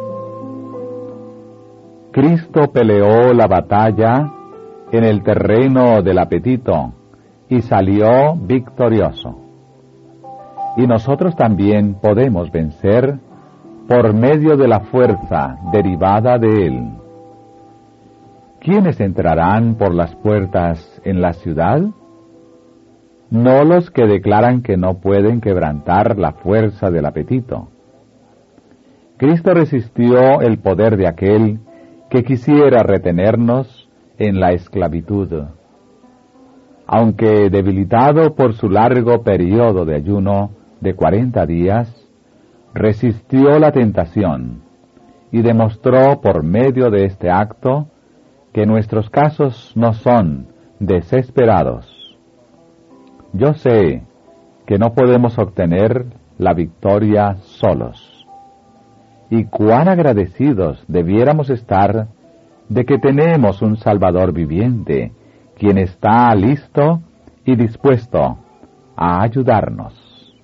Cristo peleó la batalla en el terreno del apetito y salió victorioso. Y nosotros también podemos vencer por medio de la fuerza derivada de él. ¿Quiénes entrarán por las puertas en la ciudad? No los que declaran que no pueden quebrantar la fuerza del apetito. Cristo resistió el poder de aquel que quisiera retenernos en la esclavitud. Aunque debilitado por su largo periodo de ayuno de cuarenta días, resistió la tentación y demostró por medio de este acto que nuestros casos no son desesperados. Yo sé que no podemos obtener la victoria solos, y cuán agradecidos debiéramos estar de que tenemos un Salvador viviente, quien está listo y dispuesto a ayudarnos.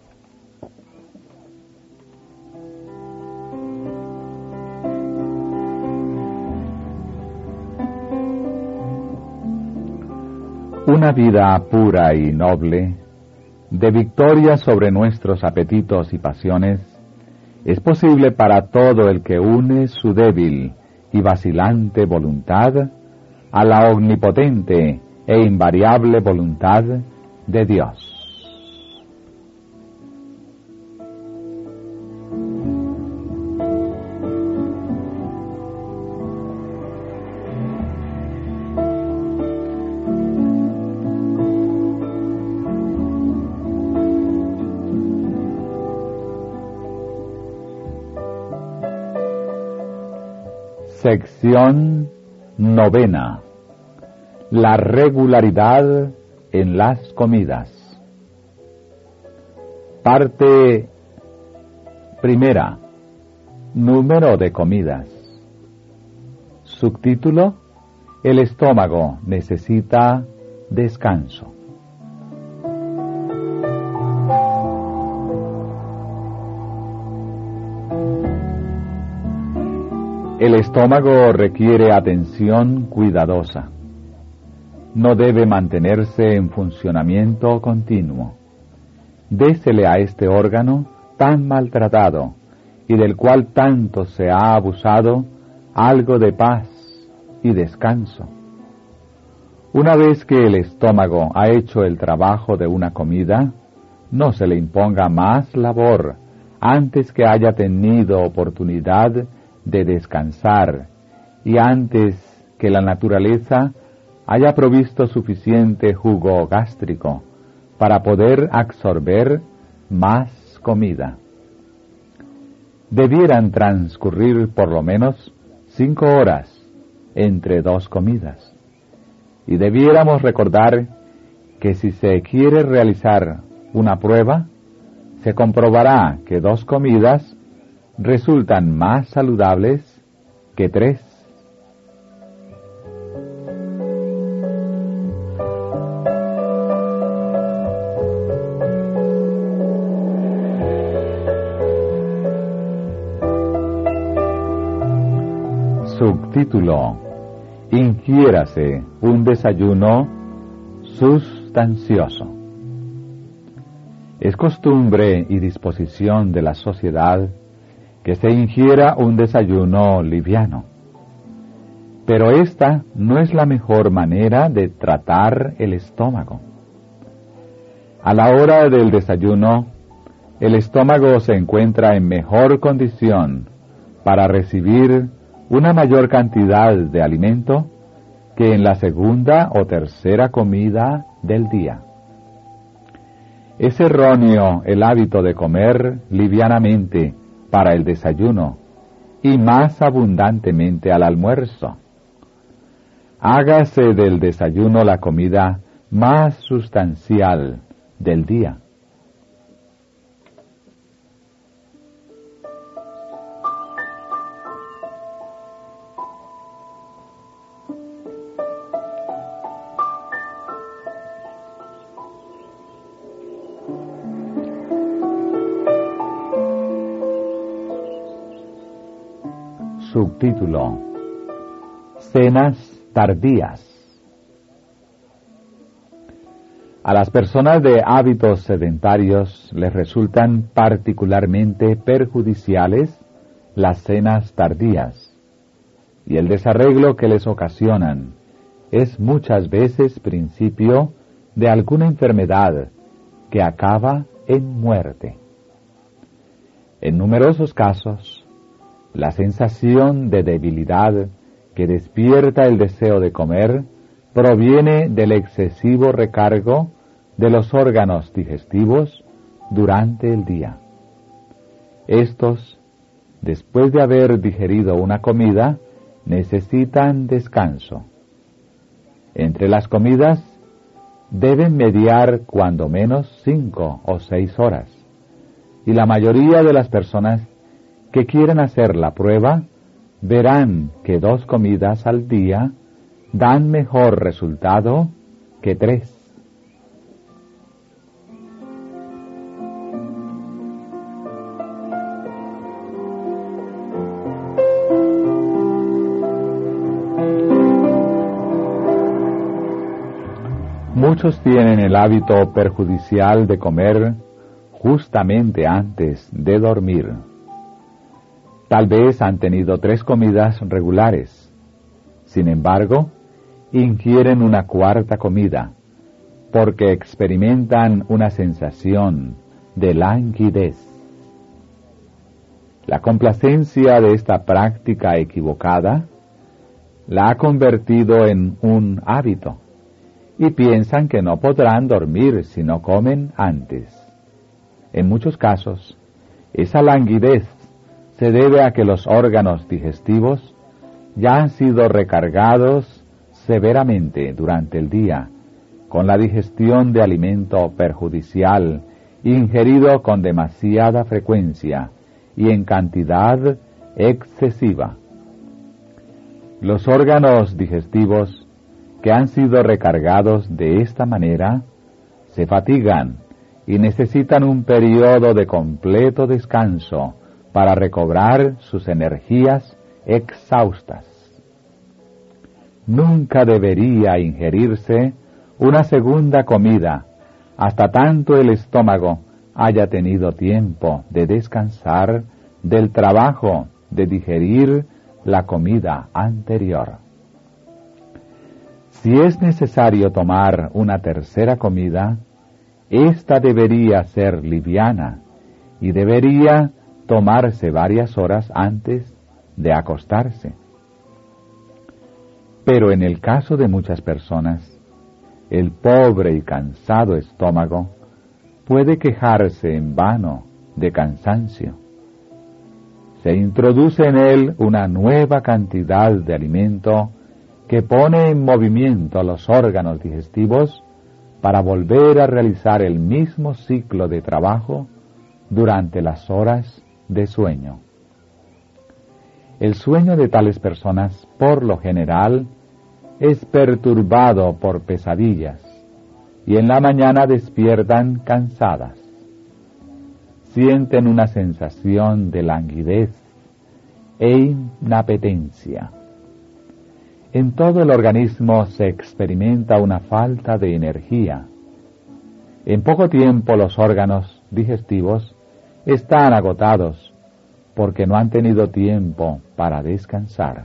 Una vida pura y noble, de victoria sobre nuestros apetitos y pasiones, es posible para todo el que une su débil y vacilante voluntad a la omnipotente e invariable voluntad de Dios. Sección novena. La regularidad en las comidas. Parte primera. Número de comidas. Subtítulo: El estómago necesita descanso. El estómago requiere atención cuidadosa. No debe mantenerse en funcionamiento continuo. Désele a este órgano tan maltratado y del cual tanto se ha abusado algo de paz y descanso. Una vez que el estómago ha hecho el trabajo de una comida, no se le imponga más labor antes que haya tenido oportunidad de descansar y antes que la naturaleza haya provisto suficiente jugo gástrico para poder absorber más comida. Debieran transcurrir por lo menos cinco horas entre dos comidas, y debiéramos recordar que si se quiere realizar una prueba, se comprobará que dos comidas resultan más saludables que tres. Subtítulo: Ingiérase un desayuno sustancioso. Es costumbre y disposición de la sociedad que se ingiera un desayuno liviano. Pero esta no es la mejor manera de tratar el estómago. A la hora del desayuno, el estómago se encuentra en mejor condición para recibir una mayor cantidad de alimento que en la segunda o tercera comida del día. Es erróneo el hábito de comer livianamente para el desayuno y más abundantemente al almuerzo. Hágase del desayuno la comida más sustancial del día. Subtítulo: Cenas tardías. A las personas de hábitos sedentarios les resultan particularmente perjudiciales las cenas tardías, y el desarreglo que les ocasionan es muchas veces principio de alguna enfermedad que acaba en muerte. En numerosos casos, la sensación de debilidad que despierta el deseo de comer proviene del excesivo recargo de los órganos digestivos durante el día. Estos, después de haber digerido una comida, necesitan descanso. Entre las comidas deben mediar cuando menos cinco o seis horas, y la mayoría de las personas que quieran hacer la prueba verán que dos comidas al día dan mejor resultado que tres. Muchos tienen el hábito perjudicial de comer justamente antes de dormir. Tal vez han tenido tres comidas regulares. Sin embargo, ingieren una cuarta comida, porque experimentan una sensación de languidez. La complacencia de esta práctica equivocada la ha convertido en un hábito, y piensan que no podrán dormir si no comen antes. En muchos casos, esa languidez se debe a que los órganos digestivos ya han sido recargados severamente durante el día con la digestión de alimento perjudicial ingerido con demasiada frecuencia y en cantidad excesiva. Los órganos digestivos que han sido recargados de esta manera se fatigan y necesitan un periodo de completo descanso para recobrar sus energías exhaustas. Nunca debería ingerirse una segunda comida hasta tanto el estómago haya tenido tiempo de descansar del trabajo de digerir la comida anterior. Si es necesario tomar una tercera comida, ésta debería ser liviana y debería tomarse varias horas antes de acostarse. Pero en el caso de muchas personas, el pobre y cansado estómago puede quejarse en vano de cansancio. Se introduce en él una nueva cantidad de alimento que pone en movimiento los órganos digestivos para volver a realizar el mismo ciclo de trabajo durante las horas de sueño. El sueño de tales personas, por lo general, es perturbado por pesadillas, y en la mañana despiertan cansadas. Sienten una sensación de languidez e inapetencia. En todo el organismo se experimenta una falta de energía. En poco tiempo los órganos digestivos están agotados porque no han tenido tiempo para descansar.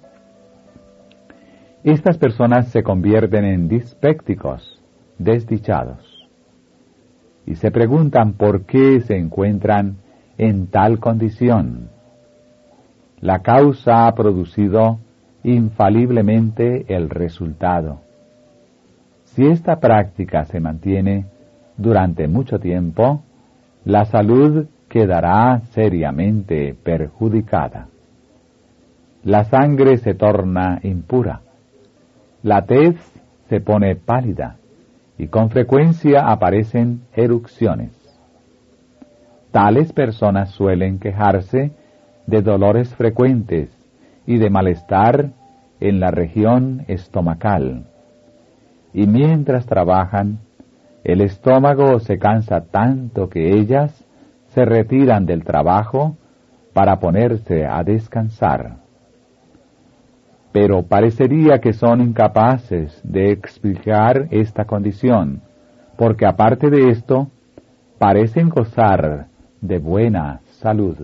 Estas personas se convierten en dispépticos, desdichados, y se preguntan por qué se encuentran en tal condición. La causa ha producido infaliblemente el resultado. Si esta práctica se mantiene durante mucho tiempo, la salud quedará seriamente perjudicada. La sangre se torna impura, la tez se pone pálida y con frecuencia aparecen erupciones. Tales personas suelen quejarse de dolores frecuentes y de malestar en la región estomacal. Y mientras trabajan, el estómago se cansa tanto que ellas se retiran del trabajo para ponerse a descansar. Pero parecería que son incapaces de explicar esta condición, porque aparte de esto, parecen gozar de buena salud.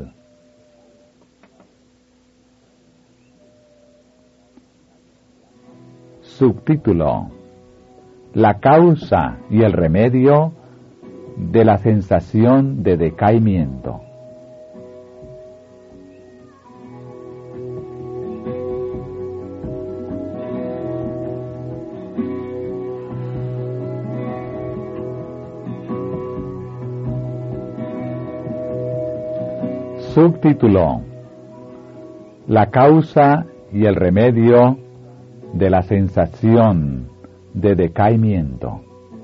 Subtítulo: La causa y el remedio de la sensación de decaimiento. Subtítulo: La causa y el remedio de la sensación de decaimiento.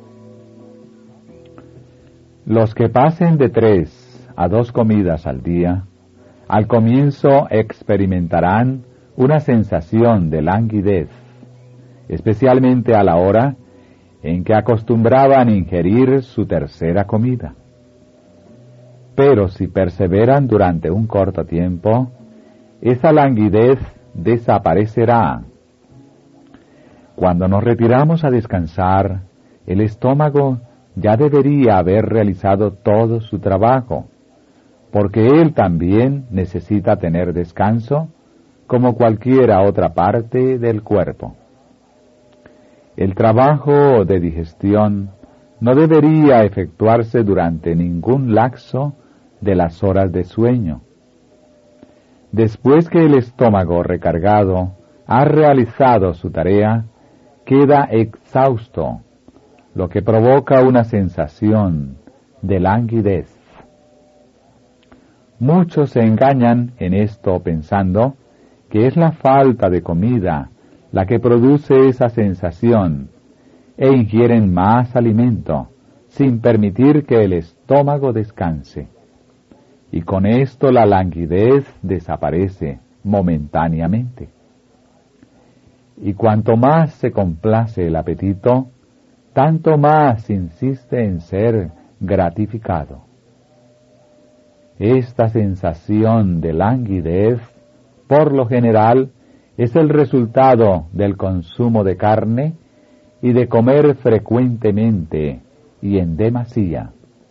Los que pasen de tres a dos comidas al día, al comienzo experimentarán una sensación de languidez, especialmente a la hora en que acostumbraban ingerir su tercera comida. Pero si perseveran durante un corto tiempo, esa languidez desaparecerá. Cuando nos retiramos a descansar, el estómago ya debería haber realizado todo su trabajo, porque él también necesita tener descanso como cualquiera otra parte del cuerpo. El trabajo de digestión no debería efectuarse durante ningún lapso de las horas de sueño. Después que el estómago recargado ha realizado su tarea, queda exhausto, lo que provoca una sensación de languidez. Muchos se engañan en esto pensando que es la falta de comida la que produce esa sensación e ingieren más alimento sin permitir que el estómago descanse. Y con esto la languidez desaparece momentáneamente. Y cuanto más se complace el apetito, tanto más insiste en ser gratificado. Esta sensación de languidez, por lo general, es el resultado del consumo de carne y de comer frecuentemente y en demasía.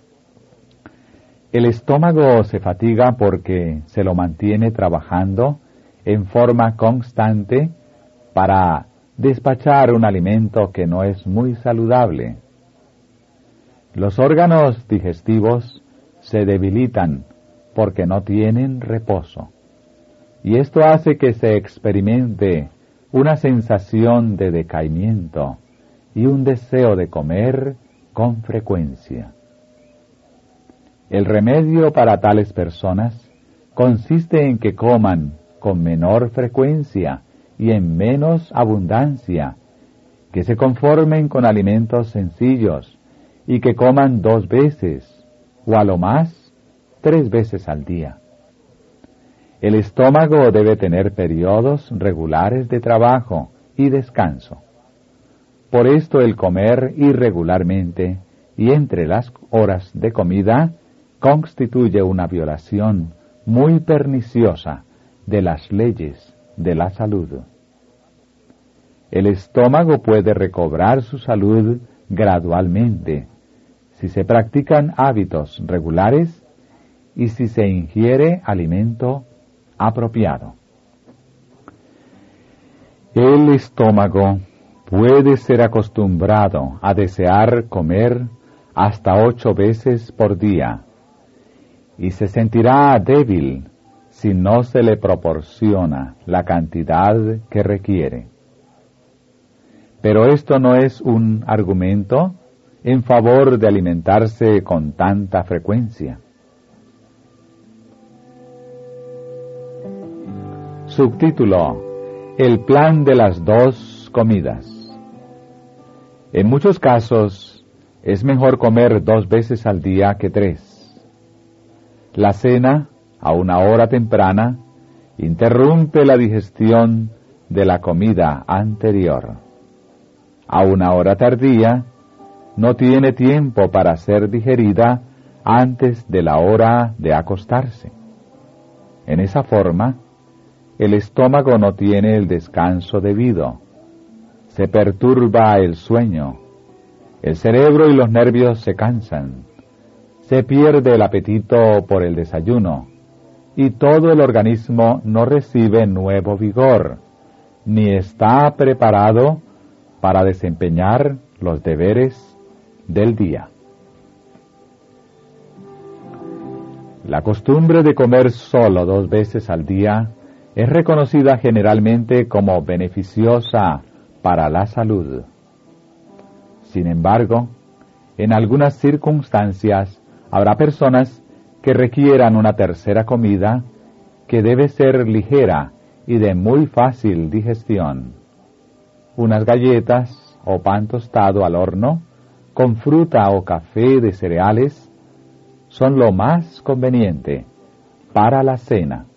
El estómago se fatiga porque se lo mantiene trabajando en forma constante para despachar un alimento que no es muy saludable. Los órganos digestivos se debilitan porque no tienen reposo, y esto hace que se experimente una sensación de decaimiento y un deseo de comer con frecuencia. El remedio para tales personas consiste en que coman con menor frecuencia y en menos abundancia, que se conformen con alimentos sencillos y que coman dos veces, o a lo más, tres veces al día. El estómago debe tener periodos regulares de trabajo y descanso. Por esto el comer irregularmente y entre las horas de comida constituye una violación muy perniciosa de las leyes de la salud. El estómago puede recobrar su salud gradualmente si se practican hábitos regulares y si se ingiere alimento apropiado. El estómago puede ser acostumbrado a desear comer hasta ocho veces por día y se sentirá débil si no se le proporciona la cantidad que requiere. Pero esto no es un argumento en favor de alimentarse con tanta frecuencia. Subtítulo: El plan de las dos comidas. En muchos casos es mejor comer dos veces al día que tres. La cena, a una hora temprana, interrumpe la digestión de la comida anterior. A una hora tardía, no tiene tiempo para ser digerida antes de la hora de acostarse. En esa forma, el estómago no tiene el descanso debido. Se perturba el sueño. El cerebro y los nervios se cansan. Se pierde el apetito por el desayuno. Y todo el organismo no recibe nuevo vigor, ni está preparado para desempeñar los deberes del día. La costumbre de comer solo dos veces al día es reconocida generalmente como beneficiosa para la salud. Sin embargo, en algunas circunstancias habrá personas que requieran una tercera comida que debe ser ligera y de muy fácil digestión. Unas galletas o pan tostado al horno con fruta o café de cereales son lo más conveniente para la cena.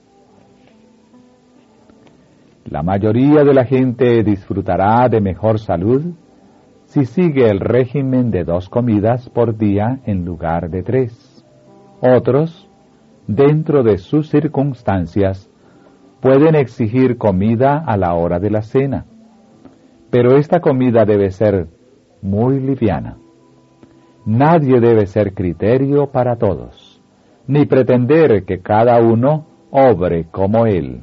La mayoría de la gente disfrutará de mejor salud si sigue el régimen de dos comidas por día en lugar de tres. Otros, dentro de sus circunstancias, pueden exigir comida a la hora de la cena, pero esta comida debe ser muy liviana. Nadie debe ser criterio para todos, ni pretender que cada uno obre como él.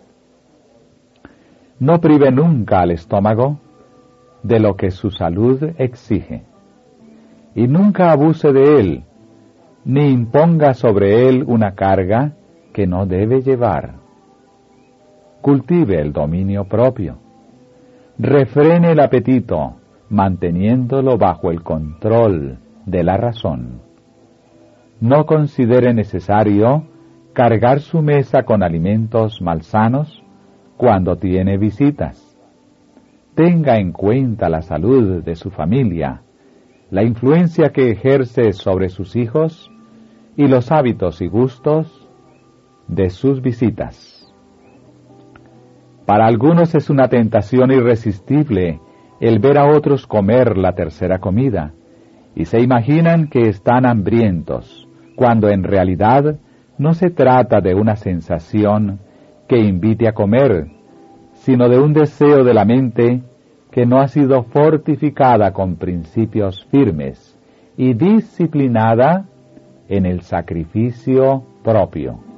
No prive nunca al estómago de lo que su salud exige, y nunca abuse de él, ni imponga sobre él una carga que no debe llevar. Cultive el dominio propio. Refrene el apetito, manteniéndolo bajo el control de la razón. No considere necesario cargar su mesa con alimentos malsanos cuando tiene visitas. Tenga en cuenta la salud de su familia, la influencia que ejerce sobre sus hijos y los hábitos y gustos de sus visitas. Para algunos es una tentación irresistible el ver a otros comer la tercera comida, y se imaginan que están hambrientos, cuando en realidad no se trata de una sensación que invite a comer, sino de un deseo de la mente que no ha sido fortificada con principios firmes y disciplinada en el sacrificio propio.